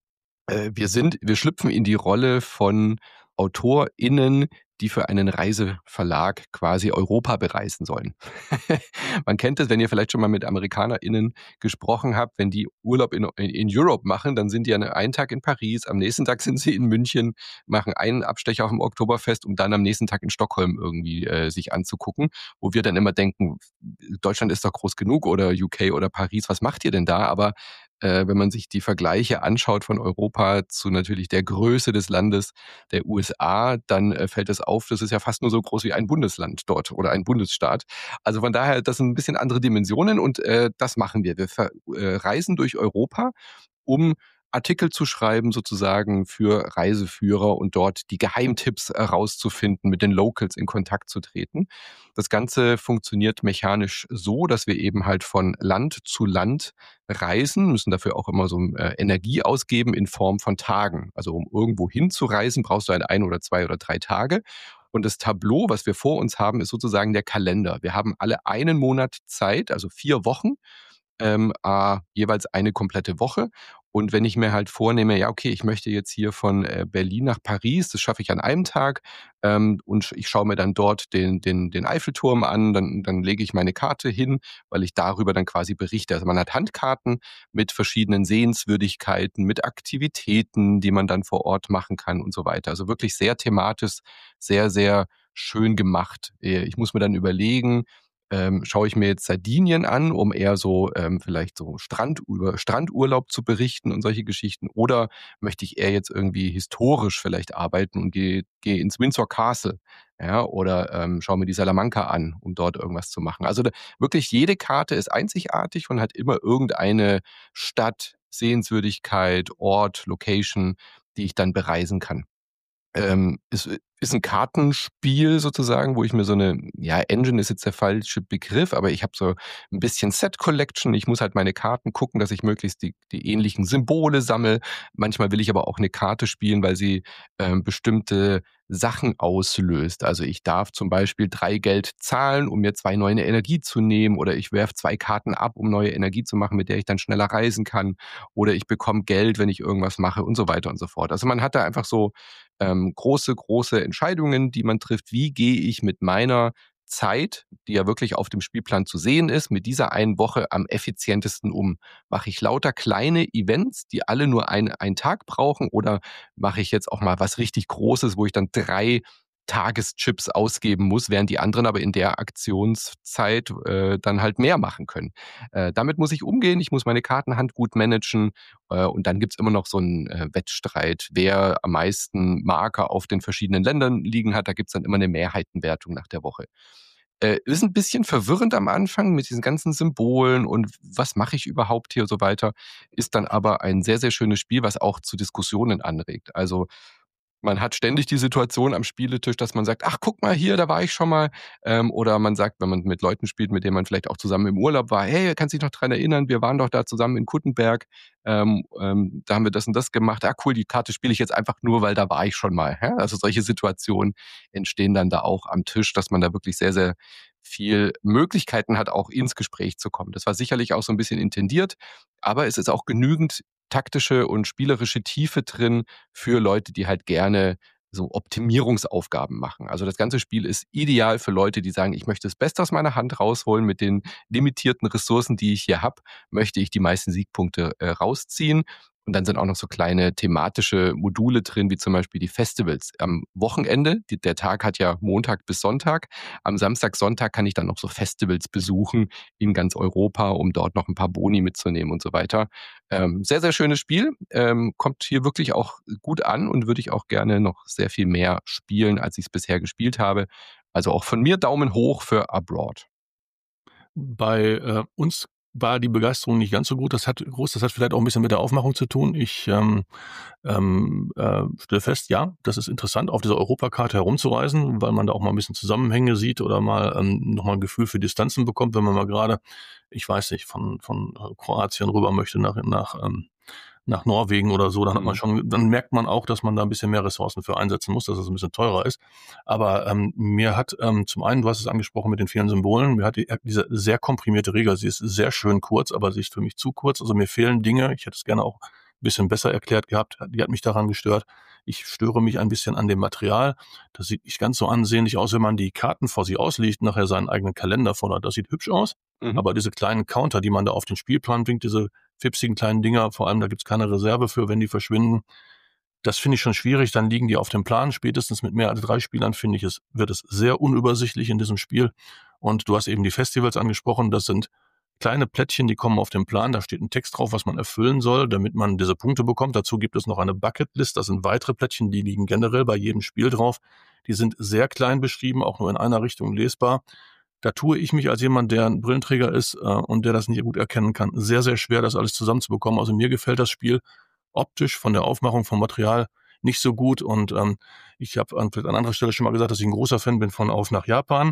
[SPEAKER 2] äh, wir sind, wir schlüpfen in die Rolle von AutorInnen, die für einen Reiseverlag quasi Europa bereisen sollen. Man kennt es, wenn ihr vielleicht schon mal mit AmerikanerInnen gesprochen habt, wenn die Urlaub in, in Europe machen, dann sind die ja einen Tag in Paris, am nächsten Tag sind sie in München, machen einen Abstecher auf dem Oktoberfest, um dann am nächsten Tag in Stockholm irgendwie äh, sich anzugucken, wo wir dann immer denken, Deutschland ist doch groß genug oder U K oder Paris, was macht ihr denn da? Aber äh, wenn man sich die Vergleiche anschaut von Europa zu natürlich der Größe des Landes der U S A, dann äh, fällt es auf, das ist ja fast nur so groß wie ein Bundesland dort oder ein Bundesstaat. Also von daher, das sind ein bisschen andere Dimensionen und äh, das machen wir. Wir ver- äh, reisen durch Europa, um Artikel zu schreiben sozusagen für Reiseführer und dort die Geheimtipps herauszufinden, mit den Locals in Kontakt zu treten. Das Ganze funktioniert mechanisch so, dass wir eben halt von Land zu Land reisen, müssen dafür auch immer so äh, Energie ausgeben in Form von Tagen. Also um irgendwo hinzureisen, brauchst du ein, ein oder zwei oder drei Tage. Und das Tableau, was wir vor uns haben, ist sozusagen der Kalender. Wir haben alle einen Monat Zeit, also vier Wochen, ähm, äh, jeweils eine komplette Woche. Und wenn ich mir halt vornehme, ja, okay, ich möchte jetzt hier von äh, Berlin nach Paris, das schaffe ich an einem Tag, ähm, und ich schaue mir dann dort den, den, den Eiffelturm an, dann, dann lege ich meine Karte hin, weil ich darüber dann quasi berichte. Also man hat Handkarten mit verschiedenen Sehenswürdigkeiten, mit Aktivitäten, die man dann vor Ort machen kann und so weiter. Also wirklich sehr thematisch, sehr, sehr schön gemacht. Ich muss mir dann überlegen, Ähm, schaue ich mir jetzt Sardinien an, um eher so ähm, vielleicht so Strand, über Strandurlaub zu berichten und solche Geschichten? Oder möchte ich eher jetzt irgendwie historisch vielleicht arbeiten und gehe gehe ins Windsor Castle, ja, oder ähm, schaue mir die Salamanca an, um dort irgendwas zu machen? Also da, wirklich jede Karte ist einzigartig und hat immer irgendeine Stadt, Sehenswürdigkeit, Ort, Location, die ich dann bereisen kann. Ähm, ist ist 'n Kartenspiel sozusagen, wo ich mir so eine, ja, Engine ist jetzt der falsche Begriff, aber ich habe so ein bisschen Set Collection. Ich muss halt meine Karten gucken, dass ich möglichst die die ähnlichen Symbole sammle. Manchmal will ich aber auch eine Karte spielen, weil sie ähm, bestimmte Sachen auslöst. Also, ich darf zum Beispiel drei Geld zahlen, um mir zwei neue Energie zu nehmen, oder ich werfe zwei Karten ab, um neue Energie zu machen, mit der ich dann schneller reisen kann, oder ich bekomme Geld, wenn ich irgendwas mache und so weiter und so fort. Also, man hat da einfach so ähm, große, große Entscheidungen, die man trifft. Wie gehe ich mit meiner Zeit, die ja wirklich auf dem Spielplan zu sehen ist, mit dieser einen Woche am effizientesten um? Mache ich lauter kleine Events, die alle nur ein, einen Tag brauchen, oder mache ich jetzt auch mal was richtig Großes, wo ich dann drei Tageschips ausgeben muss, während die anderen aber in der Aktionszeit äh, dann halt mehr machen können? Äh, damit muss ich umgehen, ich muss meine Kartenhand gut managen, äh, und dann gibt's immer noch so einen äh, Wettstreit, wer am meisten Marker auf den verschiedenen Ländern liegen hat. Da gibt's dann immer eine Mehrheitenwertung nach der Woche. Äh, ist ein bisschen verwirrend am Anfang mit diesen ganzen Symbolen und was mache ich überhaupt hier und so weiter, ist dann aber ein sehr, sehr schönes Spiel, was auch zu Diskussionen anregt. Also, man hat ständig die Situation am Spieletisch, dass man sagt: „Ach, guck mal hier, da war ich schon mal.“ Ähm, oder man sagt, wenn man mit Leuten spielt, mit denen man vielleicht auch zusammen im Urlaub war: „Hey, kannst dich noch dran erinnern, wir waren doch da zusammen in Kuttenberg, ähm, ähm, da haben wir das und das gemacht. Ah, cool, die Karte spiele ich jetzt einfach nur, weil da war ich schon mal.“ Ja, also solche Situationen entstehen dann da auch am Tisch, dass man da wirklich sehr, sehr viel Möglichkeiten hat, auch ins Gespräch zu kommen. Das war sicherlich auch so ein bisschen intendiert, aber es ist auch genügend taktische und spielerische Tiefe drin für Leute, die halt gerne so Optimierungsaufgaben machen. Also das ganze Spiel ist ideal für Leute, die sagen: „Ich möchte das Beste aus meiner Hand rausholen. Mit den limitierten Ressourcen, die ich hier habe, möchte ich die meisten Siegpunkte äh, rausziehen.“ Und dann sind auch noch so kleine thematische Module drin, wie zum Beispiel die Festivals. Am Wochenende, die, der Tag hat ja Montag bis Sonntag. Am Samstag, Sonntag kann ich dann noch so Festivals besuchen in ganz Europa, um dort noch ein paar Boni mitzunehmen und so weiter. Ähm, sehr, sehr schönes Spiel. Ähm, kommt hier wirklich auch gut an und würde ich auch gerne noch sehr viel mehr spielen, als ich es bisher gespielt habe. Also auch von mir Daumen hoch für Abroad.
[SPEAKER 3] Bei äh, uns war die Begeisterung nicht ganz so gut. Das hat groß, das hat vielleicht auch ein bisschen mit der Aufmachung zu tun. Ich ähm, ähm, äh, stelle fest, ja, das ist interessant, auf dieser Europakarte herumzureisen, weil man da auch mal ein bisschen Zusammenhänge sieht oder mal ähm, nochmal ein Gefühl für Distanzen bekommt, wenn man mal gerade, ich weiß nicht, von von Kroatien rüber möchte nach nach ähm, nach Norwegen oder so, dann hat man
[SPEAKER 2] Mhm.
[SPEAKER 3] schon, dann merkt man auch, dass man da ein bisschen mehr Ressourcen für einsetzen muss, dass es ein bisschen teurer ist. Aber ähm, mir hat ähm, zum einen, du hast es angesprochen mit den vielen Symbolen, mir hat die, diese sehr komprimierte Regel, sie ist sehr schön kurz, aber sie ist für mich zu kurz. Also mir fehlen Dinge, ich hätte es gerne auch ein bisschen besser erklärt gehabt, die hat mich daran gestört. Ich störe mich ein bisschen an dem Material. Das sieht nicht ganz so ansehnlich aus, wenn man die Karten vor sich auslegt, nachher seinen eigenen Kalender fordert. Das sieht hübsch aus,
[SPEAKER 2] Mhm.
[SPEAKER 3] aber diese kleinen Counter, die man da auf den Spielplan bringt, diese fipsigen kleinen Dinger, vor allem da gibt's keine Reserve für, wenn die verschwinden. Das finde ich schon schwierig, dann liegen die auf dem Plan. Spätestens mit mehr als drei Spielern, finde ich, es wird es sehr unübersichtlich in diesem Spiel. Und du hast eben die Festivals angesprochen, das sind kleine Plättchen, die kommen auf den Plan, da steht ein Text drauf, was man erfüllen soll, damit man diese Punkte bekommt. Dazu gibt es noch eine Bucketlist, das sind weitere Plättchen, die liegen generell bei jedem Spiel drauf. Die sind sehr klein beschrieben, auch nur in einer Richtung lesbar. Da tue ich mich als jemand, der ein Brillenträger ist äh, und der das nicht gut erkennen kann, sehr, sehr schwer, das alles zusammenzubekommen. Also mir gefällt das Spiel optisch von der Aufmachung vom Material nicht so gut. Und ähm, ich habe an, an anderer Stelle schon mal gesagt, dass ich ein großer Fan bin von Auf nach Japan.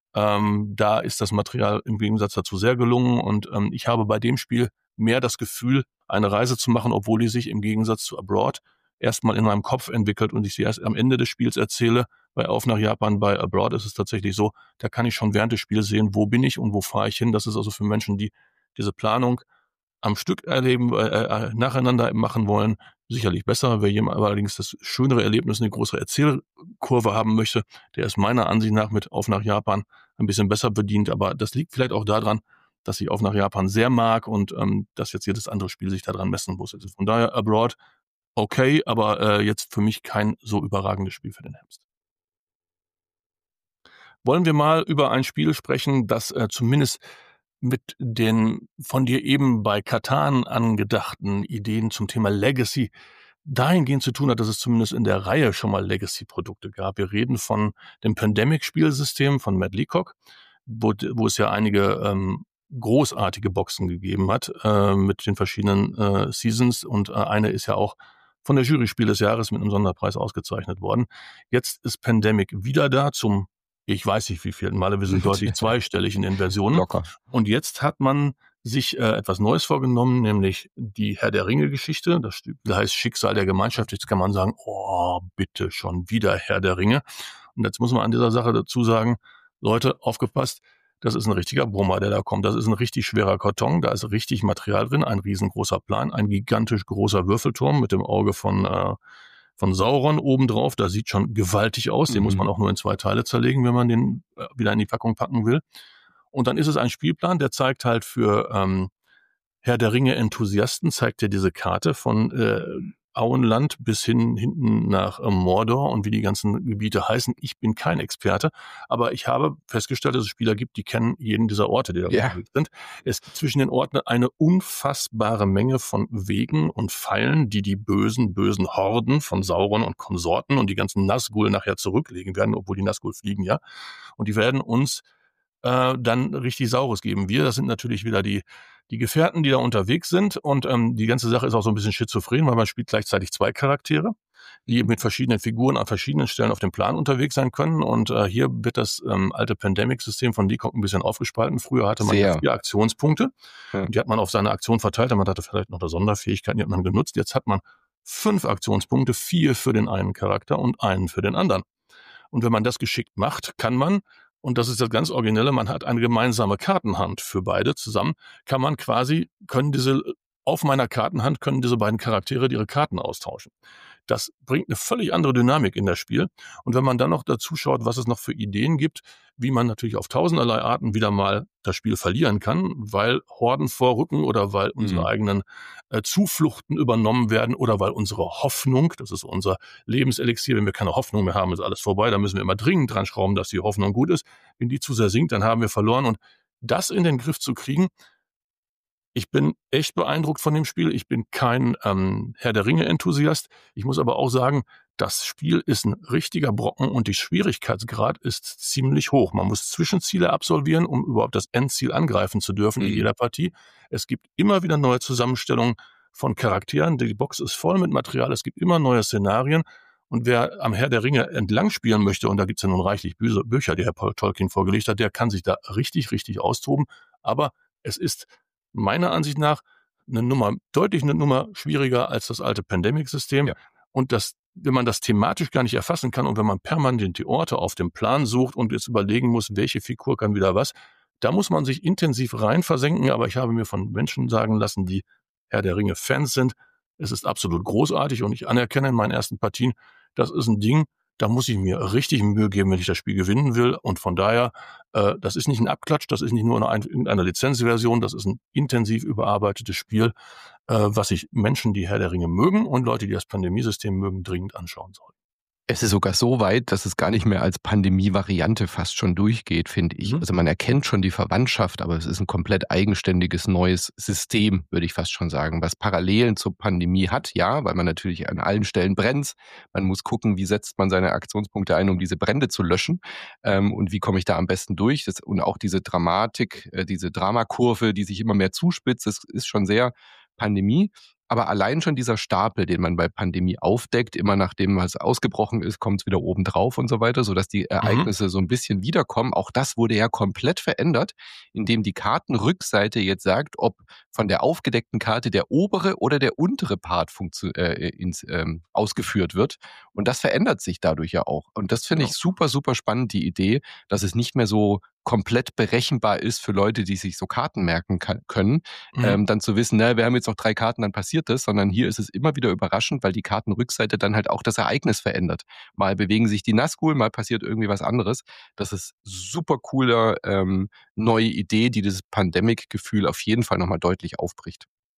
[SPEAKER 3] Ähm, da ist das Material im Gegensatz dazu sehr gelungen. Und ähm, ich habe bei dem Spiel mehr das Gefühl, eine Reise zu machen, obwohl die sich im Gegensatz zu Abroad erstmal in meinem Kopf entwickelt und ich sie erst am Ende des Spiels erzähle. Bei Auf nach Japan, bei Abroad ist es tatsächlich so, da kann ich schon während des Spiels sehen, wo bin ich und wo fahre ich hin. Das ist also für Menschen, die diese Planung am Stück erleben, äh, äh, nacheinander machen wollen, sicherlich besser. Wer jemand allerdings das schönere Erlebnis, eine größere Erzählkurve haben möchte, der ist meiner Ansicht nach mit Auf nach Japan ein bisschen besser bedient. Aber das liegt vielleicht auch daran, dass ich Auf nach Japan sehr mag und ähm, dass jetzt jedes andere Spiel sich daran messen muss. Also von daher Abroad okay, aber äh, jetzt für mich kein so überragendes Spiel für den Herbst. wollen wir mal über ein Spiel sprechen, das äh, zumindest mit den von dir eben bei Catan angedachten Ideen zum Thema Legacy dahingehend zu tun hat, dass es zumindest in der Reihe schon mal Legacy-Produkte gab. Wir reden von dem Pandemic-Spielsystem von Matt Leacock, wo, wo es ja einige ähm, großartige Boxen gegeben hat äh, mit den verschiedenen äh, Seasons und äh, eine ist ja auch von der Jury Spiel des Jahres mit einem Sonderpreis ausgezeichnet worden. Jetzt ist Pandemic wieder da zum, ich weiß nicht wie vielen Male, wir sind deutlich zweistellig in den Versionen.
[SPEAKER 2] Locker.
[SPEAKER 3] Und jetzt hat man sich äh, etwas Neues vorgenommen, nämlich die Herr der Ringe-Geschichte. Das heißt Schicksal der Gemeinschaft. Jetzt kann man sagen, oh, bitte schon wieder Herr der Ringe. Und jetzt muss man an dieser Sache dazu sagen, Leute, aufgepasst, das ist ein richtiger Brummer, der da kommt. Das ist ein richtig schwerer Karton, da ist richtig Material drin, ein riesengroßer Plan, ein gigantisch großer Würfelturm mit dem Auge von, äh, von Sauron obendrauf. Da sieht schon gewaltig aus. Den mhm. muss man auch nur in zwei Teile zerlegen, wenn man den äh, wieder in die Packung packen will. Und dann ist es ein Spielplan, der zeigt halt für ähm, Herr der Ringe-Enthusiasten, zeigt ja diese Karte von äh, Auenland bis hin hinten nach äh, Mordor und wie die ganzen Gebiete heißen. Ich bin kein Experte, aber ich habe festgestellt, dass es Spieler gibt, die kennen jeden dieser Orte, die da
[SPEAKER 2] ja.
[SPEAKER 3] sind. Es gibt zwischen den Orten eine unfassbare Menge von Wegen und Pfeilen, die die bösen, bösen Horden von Sauron und Konsorten und die ganzen Nazgul nachher zurücklegen werden, obwohl die Nazgul fliegen, ja. Und die werden uns äh, dann richtig Saures geben. Wir, das sind natürlich wieder die die Gefährten, die da unterwegs sind. Und ähm, die ganze Sache ist auch so ein bisschen schizophren, weil man spielt gleichzeitig zwei Charaktere, die mit verschiedenen Figuren an verschiedenen Stellen auf dem Plan unterwegs sein können. Und äh, hier wird das ähm, alte Pandemic-System von Leacock ein bisschen aufgespalten. Früher hatte man ja vier Aktionspunkte. Ja. Und die hat man auf seine Aktion verteilt. Man hatte vielleicht noch eine Sonderfähigkeit, die hat man genutzt. Jetzt hat man fünf Aktionspunkte, vier für den einen Charakter und einen für den anderen. Und wenn man das geschickt macht, kann man, und das ist das ganz Originelle, man hat eine gemeinsame Kartenhand für beide zusammen, kann man quasi, können diese, auf meiner Kartenhand können diese beiden Charaktere ihre Karten austauschen. Das bringt eine völlig andere Dynamik in das Spiel. Und wenn man dann noch dazu schaut, was es noch für Ideen gibt, wie man natürlich auf tausenderlei Arten wieder mal das Spiel verlieren kann, weil Horden vorrücken oder weil unsere mhm. eigenen äh, Zufluchten übernommen werden oder weil unsere Hoffnung, das ist unser Lebenselixier, wenn wir keine Hoffnung mehr haben, ist alles vorbei, da müssen wir immer dringend dran schrauben, dass die Hoffnung gut ist. Wenn die zu sehr sinkt, dann haben wir verloren. Und das in den Griff zu kriegen, ich bin echt beeindruckt von dem Spiel. Ich bin kein ähm, Herr der Ringe-Enthusiast. Ich muss aber auch sagen, das Spiel ist ein richtiger Brocken und die Schwierigkeitsgrad ist ziemlich hoch. Man muss Zwischenziele absolvieren, um überhaupt das Endziel angreifen zu dürfen mhm. in jeder Partie. Es gibt immer wieder neue Zusammenstellungen von Charakteren. Die Box ist voll mit Material. Es gibt immer neue Szenarien. Und wer am Herr der Ringe entlang spielen möchte, und da gibt es ja nun reichlich Bü- Bücher, die Herr Paul Tolkien vorgelegt hat, der kann sich da richtig, richtig austoben. Aber es ist meiner Ansicht nach eine Nummer, deutlich eine Nummer schwieriger als das alte Pandemic-System. Ja. Und das, wenn man das thematisch gar nicht erfassen kann und wenn man permanent die Orte auf dem Plan sucht und jetzt überlegen muss, welche Figur kann wieder was, da muss man sich intensiv rein versenken. Aber ich habe mir von Menschen sagen lassen, die Herr der Ringe-Fans sind, es ist absolut großartig und ich anerkenne in meinen ersten Partien, das ist ein Ding, da muss ich mir richtig Mühe geben, wenn ich das Spiel gewinnen will. Und von daher, äh, das ist nicht ein Abklatsch, das ist nicht nur eine, eine Lizenzversion, das ist ein intensiv überarbeitetes Spiel, äh, was sich Menschen, die Herr der Ringe mögen und Leute, die das Pandemiesystem mögen, dringend anschauen sollten.
[SPEAKER 2] Es ist sogar so weit, dass es gar nicht mehr als Pandemie-Variante fast schon durchgeht, finde ich. Mhm. Also man erkennt schon die Verwandtschaft, aber es ist ein komplett eigenständiges neues System, würde ich fast schon sagen, was Parallelen zur Pandemie hat, ja, weil man natürlich an allen Stellen brennt. Man muss gucken, wie setzt man seine Aktionspunkte ein, um diese Brände zu löschen ähm, und wie komme ich da am besten durch. Das, und auch diese Dramatik, äh, diese Dramakurve, die sich immer mehr zuspitzt, das ist schon sehr Pandemie. Aber allein schon dieser Stapel, den man bei Pandemie aufdeckt, immer nachdem was ausgebrochen ist, kommt es wieder oben drauf und so weiter, sodass die Ereignisse mhm. so ein bisschen wiederkommen. Auch das wurde ja komplett verändert, indem die Kartenrückseite jetzt sagt, ob von der aufgedeckten Karte der obere oder der untere Part funktio- äh, ins, ähm, ausgeführt wird. Und das verändert sich dadurch ja auch. Und das finde ja. ich super, super spannend, die Idee, dass es nicht mehr so komplett berechenbar ist für Leute, die sich so Karten merken kann, können, mhm. ähm, dann zu wissen, na, wir haben jetzt noch drei Karten, dann passiert das, sondern hier ist es immer wieder überraschend, weil die Kartenrückseite dann halt auch das Ereignis verändert. Mal bewegen sich die Nazgul, mal passiert irgendwie was anderes. Das ist super cooler, ähm, neue Idee, die dieses Pandemic-Gefühl auf jeden Fall nochmal deutlich aufbricht.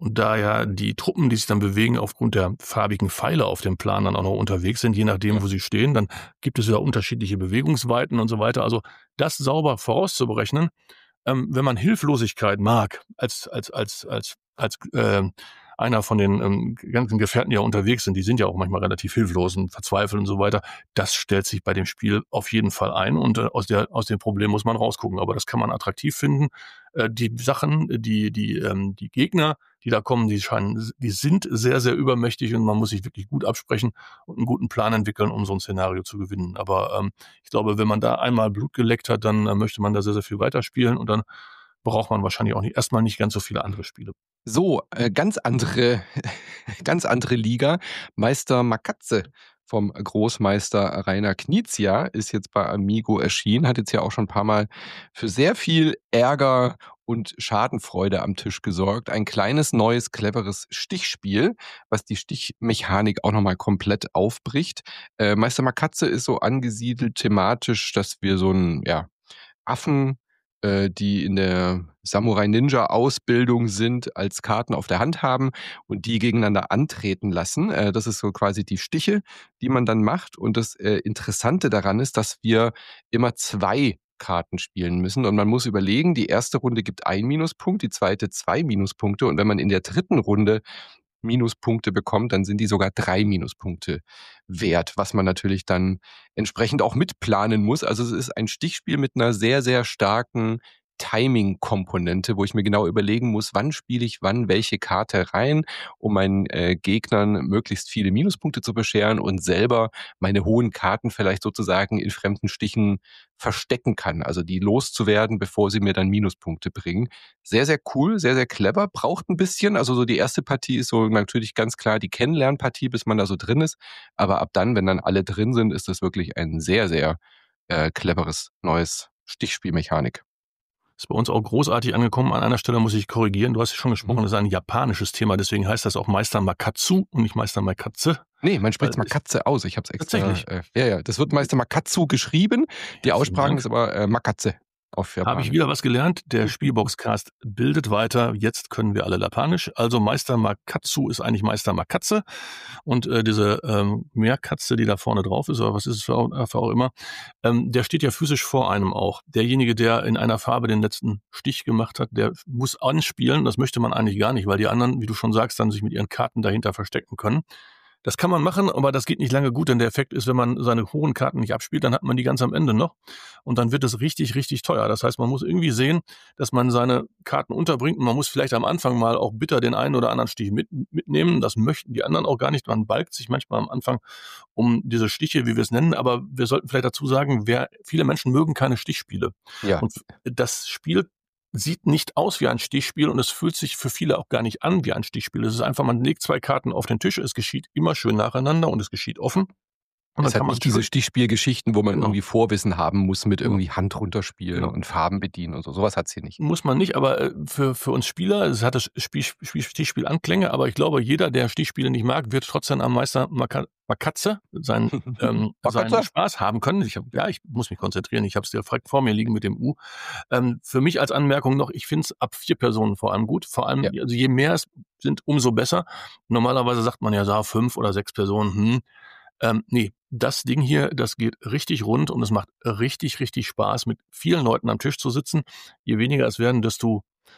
[SPEAKER 3] Und da ja die Truppen, die sich dann bewegen, aufgrund der farbigen Pfeile auf dem Plan dann auch noch unterwegs sind, je nachdem, wo sie stehen, dann gibt es ja unterschiedliche Bewegungsweiten und so weiter. Also das sauber vorauszuberechnen, ähm, wenn man Hilflosigkeit mag, als, als, als, als, als äh, einer von den ähm, ganzen Gefährten, die ja unterwegs sind, die sind ja auch manchmal relativ hilflos und verzweifelt und so weiter. Das stellt sich bei dem Spiel auf jeden Fall ein und äh, aus der aus dem Problem muss man rausgucken. Aber das kann man attraktiv finden. Äh, die Sachen, die die ähm, die Gegner, die da kommen, die scheinen, die sind sehr sehr übermächtig und man muss sich wirklich gut absprechen und einen guten Plan entwickeln, um so ein Szenario zu gewinnen. Aber ähm, ich glaube, wenn man da einmal Blut geleckt hat, dann äh, möchte man da sehr sehr viel weiterspielen und dann braucht man wahrscheinlich auch nicht erstmal nicht ganz so viele andere Spiele.
[SPEAKER 2] So, äh, ganz andere, ganz andere Liga. Meister Makatze vom Großmeister Rainer Knizia ist jetzt bei Amigo erschienen, hat jetzt ja auch schon ein paar Mal für sehr viel Ärger und Schadenfreude am Tisch gesorgt. Ein kleines, neues, cleveres Stichspiel, was die Stichmechanik auch nochmal komplett aufbricht. Äh, Meister Makatze ist so angesiedelt thematisch, dass wir so ein, ja, Affen, äh, die in der Samurai-Ninja-Ausbildung sind, als Karten auf der Hand haben und die gegeneinander antreten lassen. Äh, das ist so quasi die Stiche, die man dann macht. Und das äh, Interessante daran ist, dass wir immer zwei Karten spielen müssen. Und man muss überlegen, die erste Runde gibt ein Minuspunkt, die zweite zwei Minuspunkte. Und wenn man in der dritten Runde Minuspunkte bekommt, dann sind die sogar drei Minuspunkte wert, was man natürlich dann entsprechend auch mitplanen muss. Also es ist ein Stichspiel mit einer sehr, sehr starken Timing-Komponente, wo ich mir genau überlegen muss, wann spiele ich wann welche Karte rein, um meinen äh, Gegnern möglichst viele Minuspunkte zu bescheren und selber meine hohen Karten vielleicht sozusagen in fremden Stichen verstecken kann, also die loszuwerden, bevor sie mir dann Minuspunkte bringen. Sehr, sehr cool, sehr, sehr clever, braucht ein bisschen, also so die erste Partie ist so natürlich ganz klar die Kennenlernpartie, bis man da so drin ist, aber ab dann, wenn dann alle drin sind, ist das wirklich ein sehr, sehr äh, cleveres neues Stichspielmechanik.
[SPEAKER 3] Ist bei uns auch großartig angekommen. An einer Stelle muss ich korrigieren. Du hast ja schon gesprochen, mhm. das ist ein japanisches Thema, deswegen heißt das auch Meister Makatsu und nicht Meister Makatze.
[SPEAKER 2] Nee, man spricht Makatze aus. Ich habe es extra.
[SPEAKER 3] Tatsächlich?
[SPEAKER 2] Äh, ja, ja, das wird Meister Makatsu geschrieben. Die
[SPEAKER 3] Herzlichen
[SPEAKER 2] Aussprache
[SPEAKER 3] Dank.
[SPEAKER 2] ist aber äh, Makatze auf Japanisch.
[SPEAKER 3] Habe ich wieder was gelernt. Der Spielboxcast bildet weiter. Jetzt können wir alle Japanisch. Also Meister Makatsu ist eigentlich Meister Makatze. Und äh, diese ähm, Meerkatze, die da vorne drauf ist, oder was ist es für, auch- für auch immer, ähm, der steht ja physisch vor einem auch. Derjenige, der in einer Farbe den letzten Stich gemacht hat, der muss anspielen. Das möchte man eigentlich gar nicht, weil die anderen, wie du schon sagst, dann sich mit ihren Karten dahinter verstecken können. Das kann man machen, aber das geht nicht lange gut, denn der Effekt ist, wenn man seine hohen Karten nicht abspielt, dann hat man die ganz am Ende noch und dann wird es richtig, richtig teuer. Das heißt, man muss irgendwie sehen, dass man seine Karten unterbringt und man muss vielleicht am Anfang mal auch bitter den einen oder anderen Stich mit, mitnehmen. Das möchten die anderen auch gar nicht. Man balgt sich manchmal am Anfang um diese Stiche, wie wir es nennen, aber wir sollten vielleicht dazu sagen, wer, viele Menschen mögen keine Stichspiele.
[SPEAKER 2] Ja.
[SPEAKER 3] Und das Spiel sieht nicht aus wie ein Stichspiel und es fühlt sich für viele auch gar nicht an wie ein Stichspiel. Es ist einfach, man legt zwei Karten auf den Tisch, es geschieht immer schön nacheinander und es geschieht offen. Und
[SPEAKER 2] Es
[SPEAKER 3] dann
[SPEAKER 2] hat
[SPEAKER 3] kann man
[SPEAKER 2] nicht diese Stichspielgeschichten, wo man
[SPEAKER 3] Genau.
[SPEAKER 2] irgendwie Vorwissen haben muss mit
[SPEAKER 3] Genau.
[SPEAKER 2] irgendwie Hand runterspielen
[SPEAKER 3] Genau.
[SPEAKER 2] und Farben bedienen und so. Sowas hat's hier nicht.
[SPEAKER 3] muss man nicht, aber äh, für, für uns Spieler, es hat das Spiel, Spiel, Stichspiel Anklänge, aber ich glaube, jeder, der Stichspiele nicht mag, wird trotzdem am Meister Maka- Makatze seinen, ähm,
[SPEAKER 2] Makatze?
[SPEAKER 3] seinen Spaß haben können. Ich hab, ja, ich muss mich konzentrieren, ich habe es direkt vor mir liegen mit dem U. Ähm, für mich als Anmerkung noch, ich finde es ab vier Personen vor allem gut. Vor allem,
[SPEAKER 2] Ja.
[SPEAKER 3] also je mehr es sind, umso besser. Normalerweise sagt man ja, so fünf oder sechs Personen, hm. Ähm, nee, das Ding hier, das geht richtig rund und es macht richtig, richtig Spaß, mit vielen Leuten am Tisch zu sitzen. Je weniger es werden, desto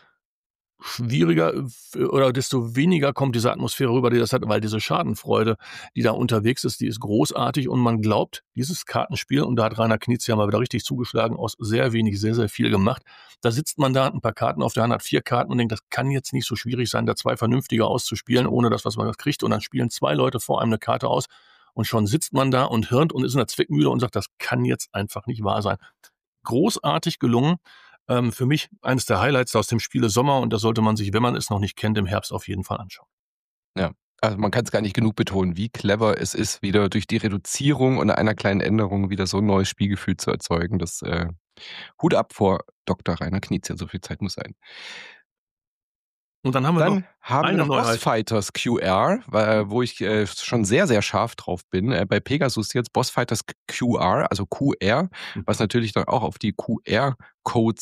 [SPEAKER 3] schwieriger äh, oder desto weniger kommt diese Atmosphäre rüber, die das hat, weil diese Schadenfreude, die da unterwegs ist, die ist großartig und man glaubt, dieses Kartenspiel, und da hat Rainer Knizia mal wieder richtig zugeschlagen, aus sehr wenig sehr, sehr viel gemacht. Da sitzt man da, hat ein paar Karten auf der Hand, hat vier Karten und denkt, das kann jetzt nicht so schwierig sein, da zwei vernünftige auszuspielen, ohne das, was man kriegt. Und dann spielen zwei Leute vor einem eine Karte aus und schon sitzt man da und hirnt und ist in der Zwickmühle und sagt, das kann jetzt einfach nicht wahr sein. Großartig gelungen. Ähm, für mich eines der Highlights aus dem Spiele Sommer und das sollte man sich, wenn man es noch nicht kennt, im Herbst auf jeden Fall anschauen.
[SPEAKER 2] Ja. Also man kann es gar nicht genug betonen, wie clever es ist, wieder durch die Reduzierung und einer kleinen Änderung wieder so ein neues Spielgefühl zu erzeugen. Das äh, Hut ab vor Doktor Rainer Knizia, so viel Zeit muss sein.
[SPEAKER 3] Und dann haben wir
[SPEAKER 2] Dann
[SPEAKER 3] noch
[SPEAKER 2] haben wir
[SPEAKER 3] eine
[SPEAKER 2] noch
[SPEAKER 3] Neuheit.
[SPEAKER 2] Boss Fighters Q R, weil, wo ich äh, schon sehr, sehr scharf drauf bin. Äh, bei Pegasus jetzt Boss Fighters Q R, also Q R, was natürlich dann auch auf die Q R-Codes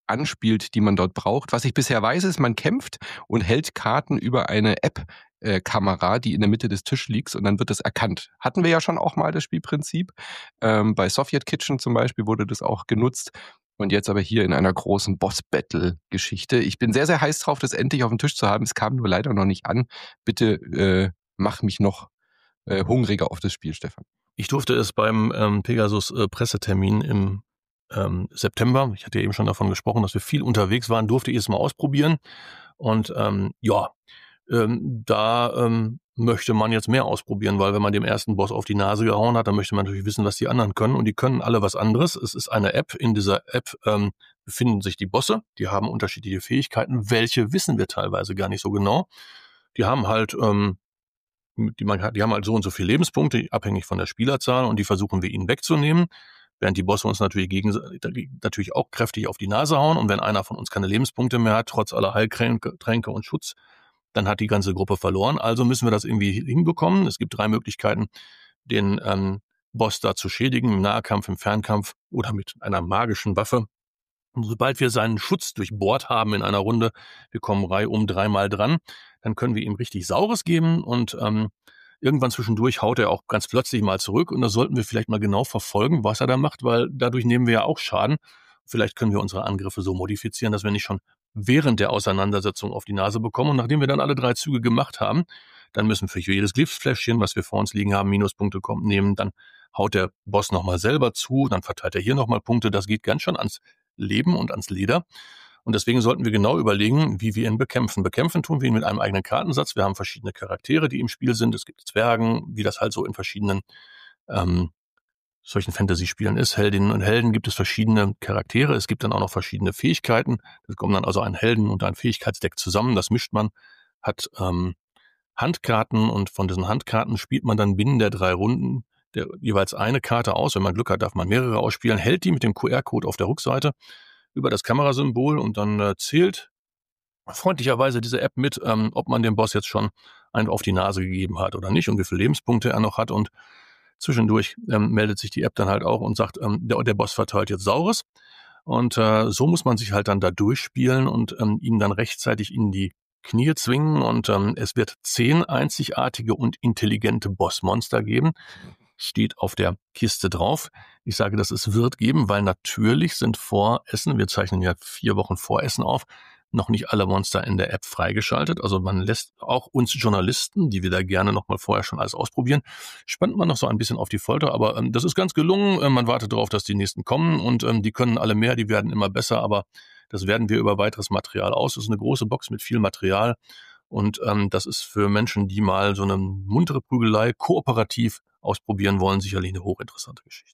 [SPEAKER 2] anspielt, die man dort braucht. Was ich bisher weiß, ist, man kämpft und hält Karten über eine App-Kamera, die in der Mitte des Tisches liegt, und dann wird das erkannt. Hatten wir ja schon auch mal das Spielprinzip. Ähm, bei Soviet Kitchen zum Beispiel wurde das auch genutzt. Und jetzt aber hier in einer großen Boss-Battle-Geschichte. Ich bin sehr, sehr heiß drauf, das endlich auf dem Tisch zu haben. Es kam nur leider noch nicht an. Bitte äh, mach mich noch äh, hungriger auf das Spiel, Stefan.
[SPEAKER 3] Ich durfte es beim ähm, Pegasus-Pressetermin im ähm, September, ich hatte ja eben schon davon gesprochen, dass wir viel unterwegs waren, durfte ich es mal ausprobieren. Und ähm, ja, ähm, da ähm, möchte man jetzt mehr ausprobieren, weil wenn man dem ersten Boss auf die Nase gehauen hat, dann möchte man natürlich wissen, was die anderen können. Und die können alle was anderes. Es ist eine App. In dieser App ähm, befinden sich die Bosse. Die haben unterschiedliche Fähigkeiten. Welche wissen wir teilweise gar nicht so genau. Die haben halt... Ähm, Die, man, die haben halt so und so viele Lebenspunkte, abhängig von der Spielerzahl, und die versuchen wir ihnen wegzunehmen, während die Bosse uns natürlich, gegen, natürlich auch kräftig auf die Nase hauen. Und wenn einer von uns keine Lebenspunkte mehr hat, trotz aller Heiltränke und Schutz, dann hat die ganze Gruppe verloren. Also müssen wir das irgendwie hinbekommen. Es gibt drei Möglichkeiten, den ähm, Boss da zu schädigen, im Nahkampf, im Fernkampf oder mit einer magischen Waffe. Und sobald wir seinen Schutz durchbohrt haben in einer Runde, wir kommen reihum dreimal dran, dann können wir ihm richtig Saures geben, und ähm, irgendwann zwischendurch haut er auch ganz plötzlich mal zurück, und da sollten wir vielleicht mal genau verfolgen, was er da macht, weil dadurch nehmen wir ja auch Schaden. Vielleicht können wir unsere Angriffe so modifizieren, dass wir nicht schon während der Auseinandersetzung auf die Nase bekommen, und nachdem wir dann alle drei Züge gemacht haben, dann müssen wir für jedes Giftfläschchen, was wir vor uns liegen haben, Minuspunkte nehmen, dann haut der Boss nochmal selber zu, dann verteilt er hier nochmal Punkte, das geht ganz schön ans Leben und ans Leder. Und deswegen sollten wir genau überlegen, wie wir ihn bekämpfen. Bekämpfen tun wir ihn mit einem eigenen Kartensatz. Wir haben verschiedene Charaktere, die im Spiel sind. Es gibt Zwergen, wie das halt so in verschiedenen ähm, solchen Fantasy-Spielen ist. Heldinnen und Helden gibt es verschiedene Charaktere. Es gibt dann auch noch verschiedene Fähigkeiten. Es kommen dann also ein Helden- und ein Fähigkeitsdeck zusammen. Das mischt man, hat ähm, Handkarten, und von diesen Handkarten spielt man dann binnen der drei Runden der, jeweils eine Karte aus. Wenn man Glück hat, darf man mehrere ausspielen. Hält die mit dem Q R-Code auf der Rückseite über das Kamerasymbol, und dann äh, zählt freundlicherweise diese App mit, ähm, ob man dem Boss jetzt schon einen auf die Nase gegeben hat oder nicht und wie viele Lebenspunkte er noch hat. Und zwischendurch ähm, meldet sich die App dann halt auch und sagt, ähm, der, der Boss verteilt jetzt Saures. Und äh, so muss man sich halt dann da durchspielen und ähm, ihn dann rechtzeitig in die Knie zwingen. Und ähm, es wird zehn einzigartige und intelligente Bossmonster geben. Steht auf der Kiste drauf. Ich sage, dass es wird geben, weil natürlich sind vor Essen, wir zeichnen ja vier Wochen vor Essen auf, noch nicht alle Monster in der App freigeschaltet. Also man lässt auch uns Journalisten, die wir da gerne noch mal vorher schon alles ausprobieren, spannt man noch so ein bisschen auf die Folter. Aber ähm, das ist ganz gelungen. Ähm, man wartet darauf, dass die nächsten kommen, und ähm, die können alle mehr, die werden immer besser. Aber das werden wir über weiteres Material aus. Das ist eine große Box mit viel Material. Und ähm, das ist für Menschen, die mal so eine muntere Prügelei kooperativ ausprobieren wollen, sicherlich eine hochinteressante Geschichte.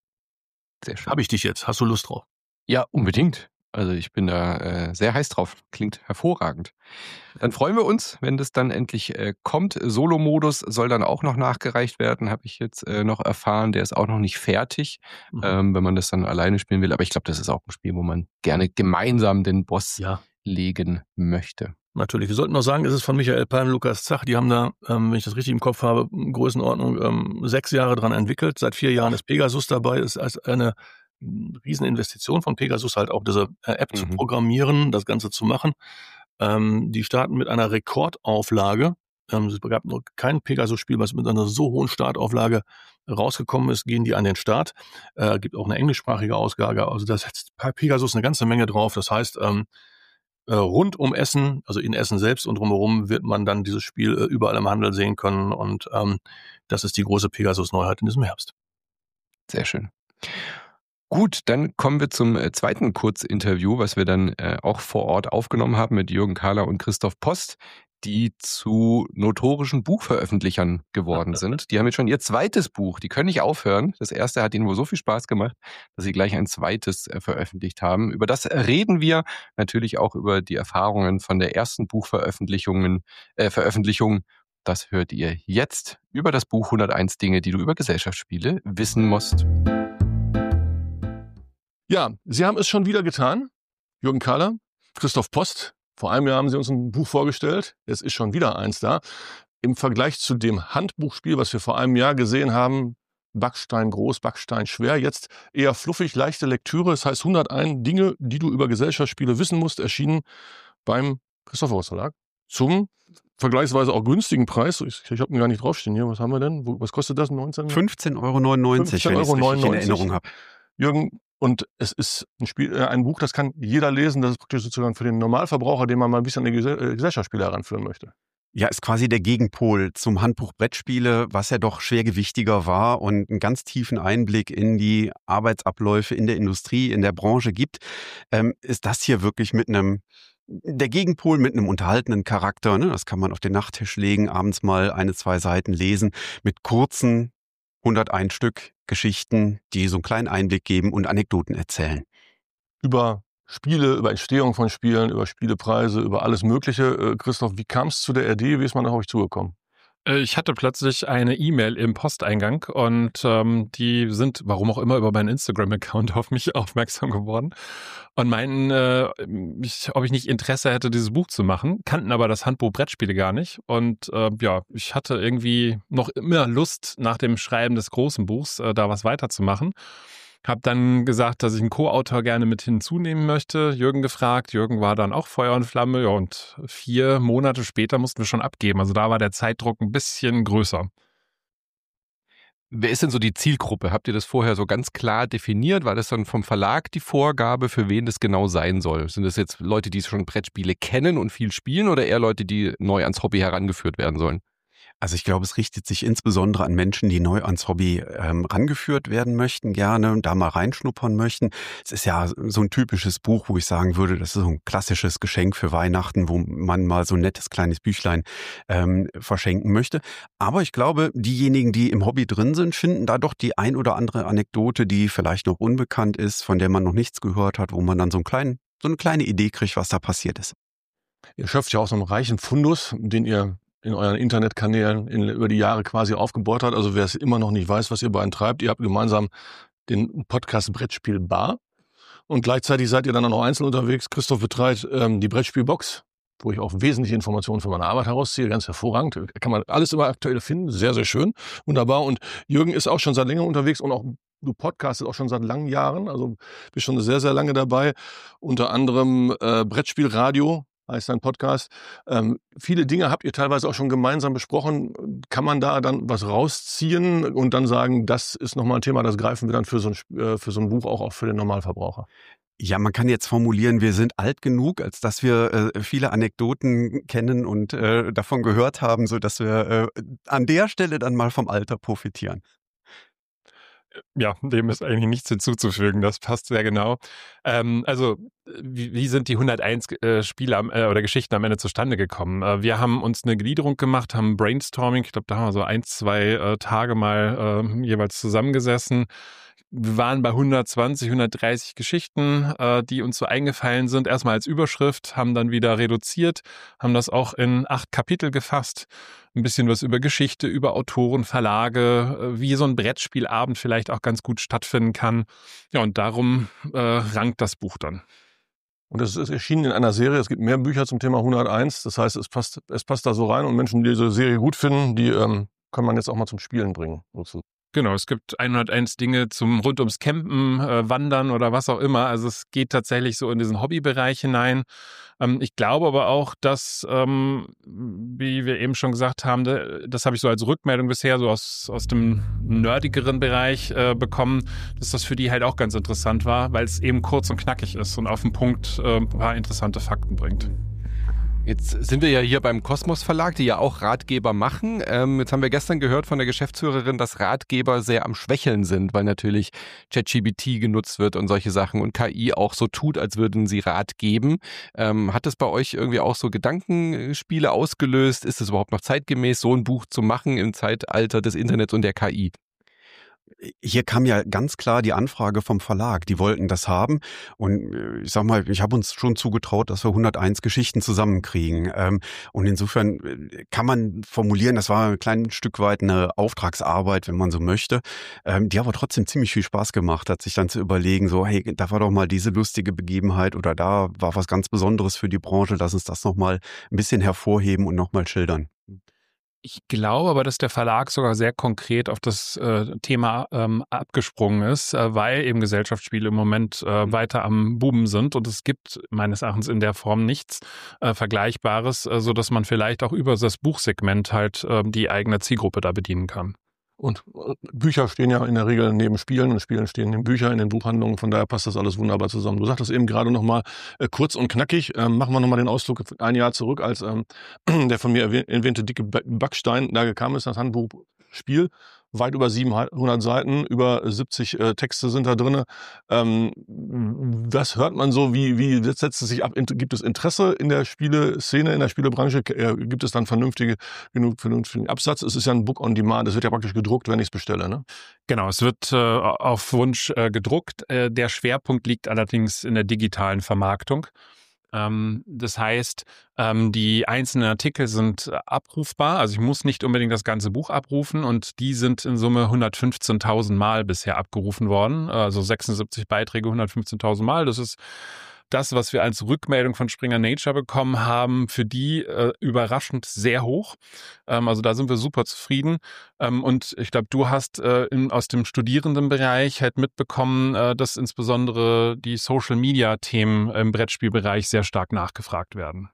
[SPEAKER 2] Sehr schön.
[SPEAKER 3] Habe ich dich jetzt? Hast du Lust drauf?
[SPEAKER 2] Ja, unbedingt. Also ich bin da äh, sehr heiß drauf. Klingt hervorragend. Dann freuen wir uns, wenn das dann endlich äh, kommt. Solo-Modus soll dann auch noch nachgereicht werden, habe ich jetzt äh, noch erfahren. Der ist auch noch nicht fertig, mhm. ähm, wenn man das dann alleine spielen will. Aber ich glaube, das ist auch ein Spiel, wo man gerne gemeinsam den Boss ja. legen möchte.
[SPEAKER 3] Natürlich. Wir sollten noch sagen, es ist von Michael Palm, Lukas Zach. Die haben da, ähm, wenn ich das richtig im Kopf habe, Größenordnung ähm, sechs Jahre dran entwickelt. Seit vier Jahren ist Pegasus dabei. Es ist eine Rieseninvestition von Pegasus, halt auch diese App mhm. zu programmieren, das Ganze zu machen. Ähm, die starten mit einer Rekordauflage. Ähm, es gab noch kein Pegasus-Spiel, was mit einer so hohen Startauflage rausgekommen ist, gehen die an den Start. Äh, gibt auch eine englischsprachige Ausgabe. Also da setzt Pegasus eine ganze Menge drauf. Das heißt, ähm, äh, rund um Essen, also in Essen selbst und drumherum, wird man dann dieses Spiel äh, überall im Handel sehen können. Und ähm, das ist die große Pegasus-Neuheit in diesem Herbst.
[SPEAKER 2] Sehr schön. Gut, dann kommen wir zum äh, zweiten Kurzinterview, was wir dann äh, auch vor Ort aufgenommen haben mit Jürgen Kahler und Christoph Post, die zu notorischen Buchveröffentlichern geworden sind. Die haben jetzt schon ihr zweites Buch, die können nicht aufhören. Das erste hat ihnen wohl so viel Spaß gemacht, dass sie gleich ein zweites äh, veröffentlicht haben. Über das reden wir, natürlich auch über die Erfahrungen von der ersten Buchveröffentlichungen, äh, Veröffentlichung. Das hört ihr jetzt über das Buch hunderteins Dinge, die du über Gesellschaftsspiele wissen musst.
[SPEAKER 3] Ja, Sie haben es schon wieder getan. Jürgen Kahler, Christoph Post. Vor einem Jahr haben Sie uns ein Buch vorgestellt. Es ist schon wieder eins da. Im Vergleich zu dem Handbuchspiel, was wir vor einem Jahr gesehen haben, Backstein groß, Backstein schwer. Jetzt eher fluffig, leichte Lektüre. Das heißt hunderteins Dinge, die du über Gesellschaftsspiele wissen musst, erschienen beim Christophorus Verlag. Zum vergleichsweise auch günstigen Preis. Ich, ich habe mir gar nicht draufstehen hier. Was haben wir denn? Was kostet das? neunzehn?
[SPEAKER 5] fünfzehn Euro neunundneunzig, wenn ich es richtig in Erinnerung habe.
[SPEAKER 3] Jürgen, und es ist ein, Spiel, äh, ein Buch, das kann jeder lesen. Das ist praktisch sozusagen für den Normalverbraucher, den man mal ein bisschen an die Gesell- äh, Gesellschaftsspiele heranführen möchte.
[SPEAKER 5] Ja, ist quasi der Gegenpol zum Handbuch Brettspiele, was ja doch schwergewichtiger war und einen ganz tiefen Einblick in die Arbeitsabläufe in der Industrie, in der Branche gibt. Ähm, ist das hier wirklich mit einem Der Gegenpol mit einem unterhaltenden Charakter, ne? Das kann man auf den Nachttisch legen, abends mal eine, zwei Seiten lesen, mit kurzen hunderteins Stück Geschichten, die so einen kleinen Einblick geben und Anekdoten erzählen.
[SPEAKER 3] Über Spiele, über Entstehung von Spielen, über Spielepreise, über alles Mögliche. Äh, Christoph, wie kam es zu der Idee? Wie ist man auf euch zugekommen?
[SPEAKER 6] Ich hatte plötzlich eine E-Mail im Posteingang und ähm, die sind, warum auch immer, über meinen Instagram-Account auf mich aufmerksam geworden und meinten, äh, ich, ob ich nicht Interesse hätte, dieses Buch zu machen, kannten aber das Handbuch Brettspiele gar nicht. Und äh, ja, ich hatte irgendwie noch immer Lust, nach dem Schreiben des großen Buchs äh, da was weiterzumachen. Hab dann gesagt, dass ich einen Co-Autor gerne mit hinzunehmen möchte. Jürgen gefragt. Jürgen war dann auch Feuer und Flamme. Ja, und vier Monate später mussten wir schon abgeben. Also da war der Zeitdruck ein bisschen größer.
[SPEAKER 2] Wer ist denn so die Zielgruppe? Habt ihr das vorher so ganz klar definiert? War das dann vom Verlag die Vorgabe, für wen das genau sein soll? Sind das jetzt Leute, die schon Brettspiele kennen und viel spielen oder eher Leute, die neu ans Hobby herangeführt werden sollen?
[SPEAKER 5] Also ich glaube, es richtet sich insbesondere an Menschen, die neu ans Hobby ähm, rangeführt werden möchten, gerne da mal reinschnuppern möchten. Es ist ja so ein typisches Buch, wo ich sagen würde, das ist so ein klassisches Geschenk für Weihnachten, wo man mal so ein nettes kleines Büchlein ähm, verschenken möchte. Aber ich glaube, diejenigen, die im Hobby drin sind, finden da doch die ein oder andere Anekdote, die vielleicht noch unbekannt ist, von der man noch nichts gehört hat, wo man dann so, einen kleinen, so eine kleine Idee kriegt, was da passiert ist.
[SPEAKER 3] Ihr schöpft ja aus einem reichen Fundus, den ihr in euren Internetkanälen in, über die Jahre quasi aufgebaut habt. Also wer es immer noch nicht weiß, was ihr beiden treibt, ihr habt gemeinsam den Podcast Brettspiel Bar und gleichzeitig seid ihr dann auch noch einzeln unterwegs. Christoph betreibt ähm, die Brettspielbox, wo ich auch wesentliche Informationen für meine Arbeit herausziehe, ganz hervorragend. Kann man alles immer aktuell finden, sehr, sehr schön, wunderbar. Und Jürgen ist auch schon seit längerem unterwegs und auch du podcastest auch schon seit langen Jahren, also bist schon sehr, sehr lange dabei. Unter anderem äh, Brettspielradio heißt dein Podcast. Ähm, viele Dinge habt ihr teilweise auch schon gemeinsam besprochen. Kann man da dann was rausziehen und dann sagen, das ist nochmal ein Thema, das greifen wir dann für so ein, äh, für so ein Buch auch, auch für den Normalverbraucher?
[SPEAKER 5] Ja, man kann jetzt formulieren, wir sind alt genug, als dass wir äh, viele Anekdoten kennen und äh, davon gehört haben, sodass wir äh, an der Stelle dann mal vom Alter profitieren.
[SPEAKER 6] Ja, dem ist eigentlich nichts hinzuzufügen, das passt sehr genau. Ähm, also, wie, wie sind die hunderteins äh, Spiele am, äh, oder Geschichten am Ende zustande gekommen? Äh, wir haben uns eine Gliederung gemacht, haben Brainstorming, ich glaube, da haben wir so ein, zwei äh, Tage mal äh, jeweils zusammengesessen. Wir waren bei hundertzwanzig, hundertdreißig Geschichten, äh, die uns so eingefallen sind. Erstmal als Überschrift, haben dann wieder reduziert, haben das auch in acht Kapitel gefasst. Ein bisschen was über Geschichte, über Autoren, Verlage, äh, wie so ein Brettspielabend vielleicht auch ganz gut stattfinden kann. Ja, und darum äh, rankt das Buch dann.
[SPEAKER 3] Und es ist erschienen in einer Serie. Es gibt mehr Bücher zum Thema hunderteins. Das heißt, es passt, es passt da so rein. Und Menschen, die diese Serie gut finden, die ähm, kann man jetzt auch mal zum Spielen bringen. Sozusagen.
[SPEAKER 6] Genau, es gibt hunderteins Dinge zum rund ums Campen, äh, Wandern oder was auch immer. Also es geht tatsächlich so in diesen Hobbybereich hinein. Ähm, ich glaube aber auch, dass, ähm, wie wir eben schon gesagt haben, das habe ich so als Rückmeldung bisher so aus, aus dem nerdigeren Bereich äh, bekommen, dass das für die halt auch ganz interessant war, weil es eben kurz und knackig ist und auf den Punkt äh, ein paar interessante Fakten bringt.
[SPEAKER 2] Jetzt sind wir ja hier beim Kosmos Verlag, die ja auch Ratgeber machen. Ähm, jetzt haben wir gestern gehört von der Geschäftsführerin, dass Ratgeber sehr am Schwächeln sind, weil natürlich ChatGPT genutzt wird und solche Sachen und K I auch so tut, als würden sie Rat geben. Ähm, hat das bei euch irgendwie auch so Gedankenspiele ausgelöst? Ist es überhaupt noch zeitgemäß, so ein Buch zu machen im Zeitalter des Internets und der K I?
[SPEAKER 5] Hier kam ja ganz klar die Anfrage vom Verlag. Die wollten das haben. Und ich sag mal, ich habe uns schon zugetraut, dass wir hunderteins Geschichten zusammenkriegen. Und insofern kann man formulieren, das war ein kleines Stück weit eine Auftragsarbeit, wenn man so möchte, die aber trotzdem ziemlich viel Spaß gemacht hat, sich dann zu überlegen, so, hey, da war doch mal diese lustige Begebenheit oder da war was ganz Besonderes für die Branche. Lass uns das nochmal ein bisschen hervorheben und nochmal schildern.
[SPEAKER 6] Ich glaube aber, dass der Verlag sogar sehr konkret auf das äh, Thema ähm, abgesprungen ist, äh, weil eben Gesellschaftsspiele im Moment äh, weiter am Buben sind und es gibt meines Erachtens in der Form nichts äh, Vergleichbares, äh, sodass man vielleicht auch über das Buchsegment halt äh, die eigene Zielgruppe da bedienen kann.
[SPEAKER 3] Und Bücher stehen ja in der Regel neben Spielen und Spielen stehen neben Büchern in den Buchhandlungen. Von daher passt das alles wunderbar zusammen. Du sagtest eben gerade noch mal äh, kurz und knackig. Ähm, machen wir noch mal den Ausflug ein Jahr zurück, als ähm, der von mir erwähnte dicke Backstein da gekam ist, das Handbuch Spiel. Weit über siebenhundert Seiten, über siebzig äh, Texte sind da drin. Ähm, was hört man so? Wie, wie setzt es sich ab? Gibt es Interesse in der Spieleszene, in der Spielebranche? Äh, gibt es dann vernünftige, genug vernünftigen Absatz? Es ist ja ein Book on Demand. Es wird ja praktisch gedruckt, wenn ich es bestelle, ne?
[SPEAKER 6] Genau, es wird äh, auf Wunsch äh, gedruckt. Äh, der Schwerpunkt liegt allerdings in der digitalen Vermarktung. Das heißt, die einzelnen Artikel sind abrufbar, also ich muss nicht unbedingt das ganze Buch abrufen und die sind in Summe hundertfünfzehntausend Mal bisher abgerufen worden, also sechsundsiebzig Beiträge, hundertfünfzehntausend Mal. Das ist das, was wir als Rückmeldung von Springer Nature bekommen haben, für die äh, überraschend sehr hoch. Ähm, also da sind wir super zufrieden. Ähm, und ich glaube, du hast äh, in, aus dem Studierendenbereich halt mitbekommen, äh, dass insbesondere die Social-Media-Themen im Brettspielbereich sehr stark nachgefragt werden.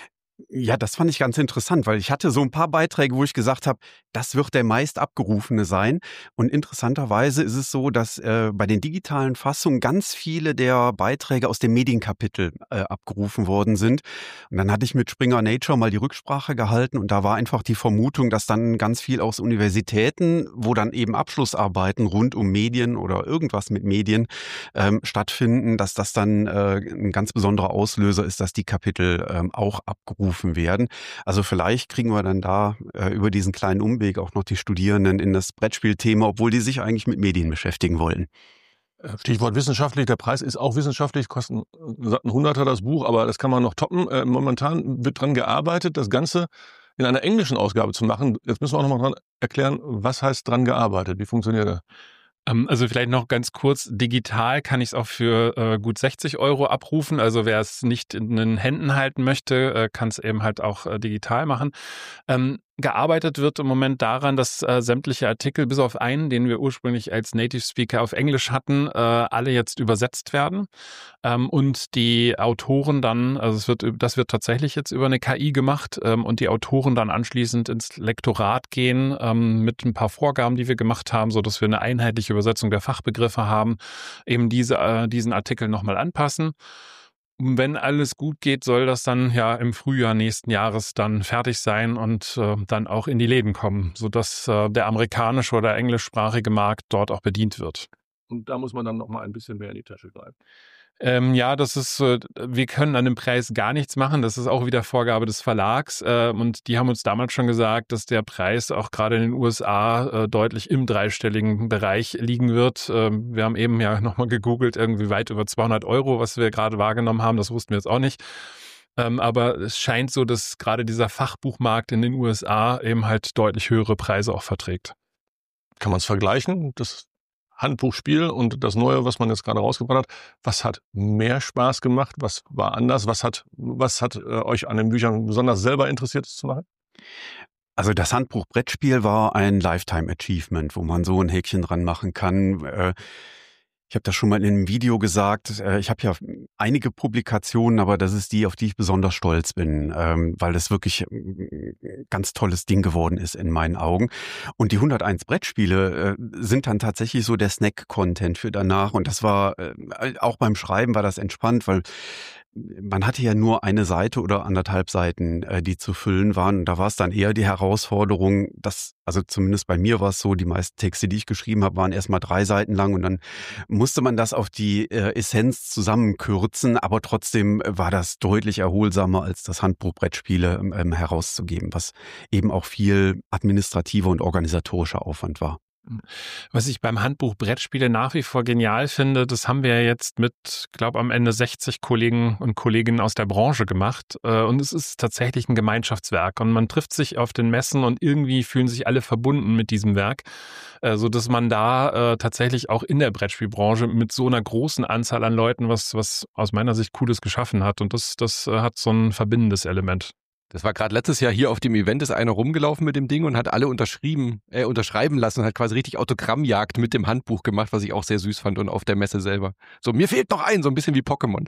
[SPEAKER 5] Ja, das fand ich ganz interessant, weil ich hatte so ein paar Beiträge, wo ich gesagt habe, das wird der meist abgerufene sein. Und interessanterweise ist es so, dass äh, bei den digitalen Fassungen ganz viele der Beiträge aus dem Medienkapitel äh, abgerufen worden sind. Und dann hatte ich mit Springer Nature mal die Rücksprache gehalten und da war einfach die Vermutung, dass dann ganz viel aus Universitäten, wo dann eben Abschlussarbeiten rund um Medien oder irgendwas mit Medien ähm, stattfinden, dass das dann äh, ein ganz besonderer Auslöser ist, dass die Kapitel ähm, auch abgerufen werden. Also vielleicht kriegen wir dann da äh, über diesen kleinen Umweg auch noch die Studierenden in das Brettspielthema, obwohl die sich eigentlich mit Medien beschäftigen wollen.
[SPEAKER 3] Stichwort wissenschaftlich, der Preis ist auch wissenschaftlich, kostet ein Hunderter das Buch, aber das kann man noch toppen. Äh, momentan wird dran gearbeitet, das Ganze in einer englischen Ausgabe zu machen. Jetzt müssen wir auch noch mal dran erklären, was heißt dran gearbeitet, wie funktioniert das?
[SPEAKER 6] Also vielleicht noch ganz kurz, digital kann ich es auch für äh, gut sechzig Euro abrufen. Also wer es nicht in den Händen halten möchte, äh, kann es eben halt auch äh, digital machen. Ähm, gearbeitet wird im Moment daran, dass äh, sämtliche Artikel, bis auf einen, den wir ursprünglich als Native Speaker auf Englisch hatten, äh, alle jetzt übersetzt werden. Ähm, und die Autoren dann, also es wird, das wird tatsächlich jetzt über eine K I gemacht ähm, und die Autoren dann anschließend ins Lektorat gehen ähm, mit ein paar Vorgaben, die wir gemacht haben, so dass wir eine einheitliche Übersetzung der Fachbegriffe haben, eben diese, äh, diesen Artikel nochmal anpassen. Und wenn alles gut geht, soll das dann ja im Frühjahr nächsten Jahres dann fertig sein und äh, dann auch in die Läden kommen, sodass äh, der amerikanische oder englischsprachige Markt dort auch bedient wird.
[SPEAKER 3] Und da muss man dann noch mal ein bisschen mehr in die Tasche greifen.
[SPEAKER 6] Ähm, ja, das ist, äh, wir können an dem Preis gar nichts machen. Das ist auch wieder Vorgabe des Verlags. Äh, und die haben uns damals schon gesagt, dass der Preis auch gerade in den U S A äh, deutlich im dreistelligen Bereich liegen wird. Ähm, wir haben eben ja nochmal gegoogelt, irgendwie weit über zweihundert Euro, was wir gerade wahrgenommen haben. Das wussten wir jetzt auch nicht. Ähm, aber es scheint so, dass gerade dieser Fachbuchmarkt in den U S A eben halt deutlich höhere Preise auch verträgt.
[SPEAKER 3] Kann man es vergleichen? Das Handbuchspiel und das Neue, was man jetzt gerade rausgebracht hat, was hat mehr Spaß gemacht? Was war anders? Was hat, was hat äh, euch an den Büchern besonders selber interessiert, das zu machen?
[SPEAKER 5] Also das Handbuch Brettspiel war ein Lifetime Achievement, wo man so ein Häkchen dran machen kann. Äh, Ich habe das schon mal in einem Video gesagt. Ich habe ja einige Publikationen, aber das ist die, auf die ich besonders stolz bin, weil das wirklich ein ganz tolles Ding geworden ist in meinen Augen. Und die hunderteins Brettspiele sind dann tatsächlich so der Snack-Content für danach. Und das war, auch beim Schreiben war das entspannt, weil man hatte ja nur eine Seite oder anderthalb Seiten, die zu füllen waren. Und da war es dann eher die Herausforderung, dass, also zumindest bei mir war es so, die meisten Texte, die ich geschrieben habe, waren erstmal drei Seiten lang und dann musste man das auf die äh, Essenz zusammenkürzen, aber trotzdem war das deutlich erholsamer, als das Handbuch Brettspiele ähm, herauszugeben, was eben auch viel administrativer und organisatorischer Aufwand war.
[SPEAKER 6] Was ich beim Handbuch Brettspiele nach wie vor genial finde, das haben wir jetzt mit, glaube am Ende sechzig Kollegen und Kolleginnen aus der Branche gemacht. Und es ist tatsächlich ein Gemeinschaftswerk. Und man trifft sich auf den Messen und irgendwie fühlen sich alle verbunden mit diesem Werk, sodass man da tatsächlich auch in der Brettspielbranche mit so einer großen Anzahl an Leuten was, was aus meiner Sicht Cooles geschaffen hat. Und das, das hat so ein verbindendes Element.
[SPEAKER 2] Das war gerade letztes Jahr hier auf dem Event, ist einer rumgelaufen mit dem Ding und hat alle unterschrieben, äh, unterschreiben lassen und hat quasi richtig Autogrammjagd mit dem Handbuch gemacht, was ich auch sehr süß fand und auf der Messe selber. So, mir fehlt noch ein, so ein bisschen wie Pokémon.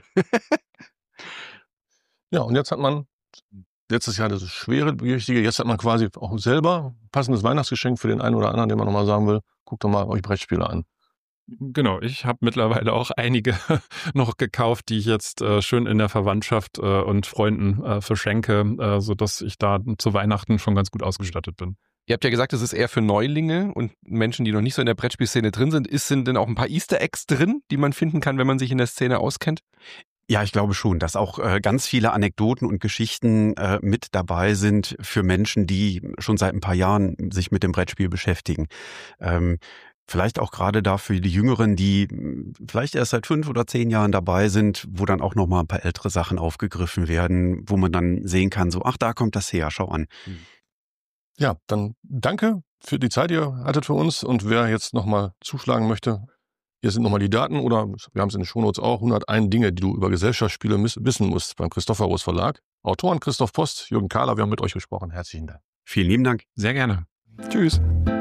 [SPEAKER 3] Ja, und jetzt hat man letztes Jahr das schwere, wichtige, jetzt hat man quasi auch selber ein passendes Weihnachtsgeschenk für den einen oder anderen, den man nochmal sagen will, guckt doch mal euch Brettspiele an.
[SPEAKER 6] Genau, ich habe mittlerweile auch einige noch gekauft, die ich jetzt äh, schön in der Verwandtschaft äh, und Freunden äh, verschenke, äh, sodass ich da zu Weihnachten schon ganz gut ausgestattet bin.
[SPEAKER 2] Ihr habt ja gesagt, es ist eher für Neulinge und Menschen, die noch nicht so in der Brettspielszene drin sind. Ist, sind denn auch ein paar Easter Eggs drin, die man finden kann, wenn man sich in der Szene auskennt?
[SPEAKER 5] Ja, ich glaube schon, dass auch äh, ganz viele Anekdoten und Geschichten äh, mit dabei sind für Menschen, die schon seit ein paar Jahren sich mit dem Brettspiel beschäftigen. Ähm, Vielleicht auch gerade da für die Jüngeren, die vielleicht erst seit fünf oder zehn Jahren dabei sind, wo dann auch nochmal ein paar ältere Sachen aufgegriffen werden, wo man dann sehen kann, so, ach, da kommt das her, schau an.
[SPEAKER 3] Ja, dann danke für die Zeit, die ihr hattet für uns. Und wer jetzt nochmal zuschlagen möchte, hier sind nochmal die Daten oder wir haben es in den Shownotes auch, hunderteins Dinge, die du über Gesellschaftsspiele wissen musst beim Christophorus Verlag. Autoren Christoph Post, Jürgen Kahler, wir haben mit euch gesprochen. Herzlichen Dank.
[SPEAKER 5] Vielen lieben Dank.
[SPEAKER 6] Sehr gerne.
[SPEAKER 2] Tschüss.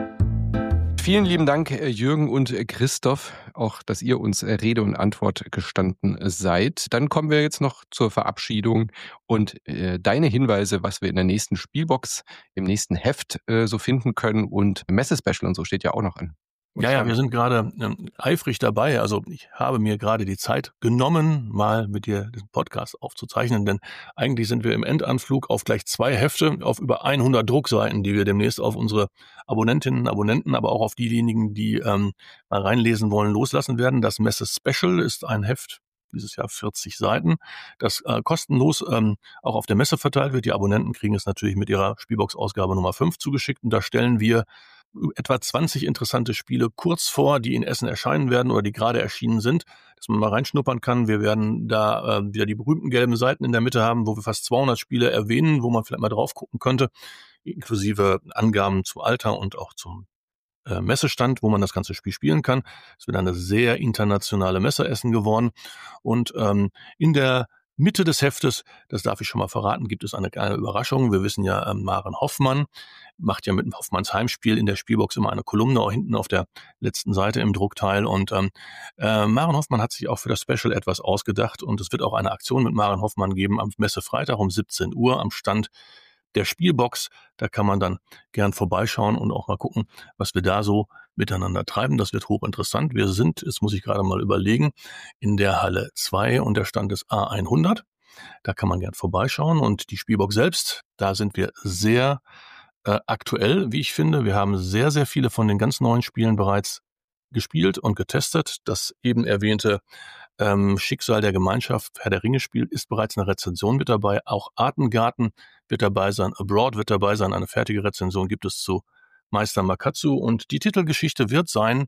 [SPEAKER 2] Vielen lieben Dank, Jürgen und Christoph, auch, dass ihr uns Rede und Antwort gestanden seid. Dann kommen wir jetzt noch zur Verabschiedung und äh, deine Hinweise, was wir in der nächsten Spielbox, im nächsten Heft äh, so finden können und Messe-Special und so steht ja auch noch an.
[SPEAKER 3] Ja, ja, wir sind gerade ähm, eifrig dabei. Also ich habe mir gerade die Zeit genommen, mal mit dir diesen Podcast aufzuzeichnen, denn eigentlich sind wir im Endanflug auf gleich zwei Hefte, auf über hundert Druckseiten, die wir demnächst auf unsere Abonnentinnen und Abonnenten, aber auch auf diejenigen, die ähm, mal reinlesen wollen, loslassen werden. Das Messe Special ist ein Heft, dieses Jahr vierzig Seiten, das äh, kostenlos ähm, auch auf der Messe verteilt wird. Die Abonnenten kriegen es natürlich mit ihrer Spielbox-Ausgabe Nummer fünf zugeschickt und da stellen wir etwa zwanzig interessante Spiele kurz vor, die in Essen erscheinen werden oder die gerade erschienen sind, dass man mal reinschnuppern kann. Wir werden da äh, wieder die berühmten gelben Seiten in der Mitte haben, wo wir fast zweihundert Spiele erwähnen, wo man vielleicht mal drauf gucken könnte, inklusive Angaben zu Alter und auch zum äh, Messestand, wo man das ganze Spiel spielen kann. Es wird eine sehr internationale Messe Essen geworden und ähm, in der Mitte des Heftes, das darf ich schon mal verraten, gibt es eine kleine Überraschung. Wir wissen ja, ähm, Maren Hoffmann macht ja mit dem Hoffmanns Heimspiel in der Spielbox immer eine Kolumne, auch hinten auf der letzten Seite im Druckteil. Und ähm, äh, Maren Hoffmann hat sich auch für das Special etwas ausgedacht und es wird auch eine Aktion mit Maren Hoffmann geben am Messefreitag um siebzehn Uhr am Stand der Spielbox. Da kann man dann gern vorbeischauen und auch mal gucken, was wir da so miteinander treiben. Das wird hochinteressant. Wir sind, jetzt muss ich gerade mal überlegen, in der Halle zwei und der Stand ist A hundert. Da kann man gern vorbeischauen und die Spielbox selbst, da sind wir sehr äh, aktuell, wie ich finde. Wir haben sehr, sehr viele von den ganz neuen Spielen bereits gespielt und getestet. Das eben erwähnte ähm, Schicksal der Gemeinschaft, Herr der Ringe Spiel, ist bereits eine Rezension mit dabei. Auch Artengarten wird dabei sein, Abroad wird dabei sein. Eine fertige Rezension gibt es zu Meister Makatsu und die Titelgeschichte wird sein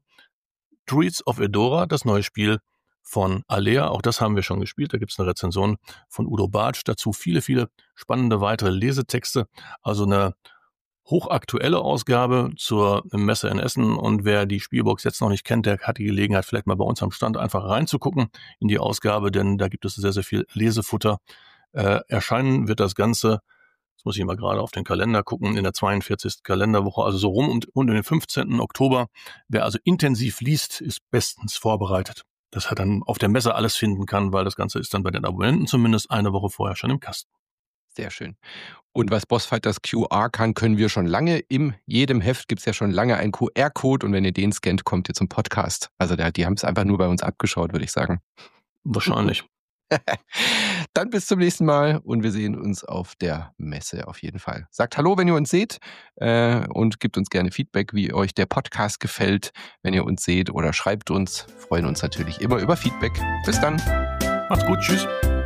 [SPEAKER 3] Druids of Edora, das neue Spiel von Alea. Auch das haben wir schon gespielt. Da gibt es eine Rezension von Udo Bartsch. Dazu viele, viele spannende weitere Lesetexte. Also eine hochaktuelle Ausgabe zur Messe in Essen. Und wer die Spielbox jetzt noch nicht kennt, der hat die Gelegenheit, vielleicht mal bei uns am Stand einfach reinzugucken in die Ausgabe, denn da gibt es sehr, sehr viel Lesefutter. Äh, erscheinen wird das Ganze, jetzt muss ich mal gerade auf den Kalender gucken, in der zweiundvierzigsten Kalenderwoche, also so rum und, und in den fünfzehnten Oktober. Wer also intensiv liest, ist bestens vorbereitet, dass er dann auf der Messe alles finden kann, weil das Ganze ist dann bei den Abonnenten zumindest eine Woche vorher schon im Kasten.
[SPEAKER 2] Sehr schön. Und was Bossfighters Q R kann, können wir schon lange. In jedem Heft gibt es ja schon lange einen Q R-Code und wenn ihr den scannt, kommt ihr zum Podcast. Also der, die haben es einfach nur bei uns abgeschaut, würde ich sagen.
[SPEAKER 3] Wahrscheinlich.
[SPEAKER 2] Dann bis zum nächsten Mal und wir sehen uns auf der Messe auf jeden Fall. Sagt Hallo, wenn ihr uns seht äh, und gebt uns gerne Feedback, wie euch der Podcast gefällt, wenn ihr uns seht oder schreibt uns. Freuen uns natürlich immer über Feedback. Bis dann.
[SPEAKER 3] Macht's gut, tschüss.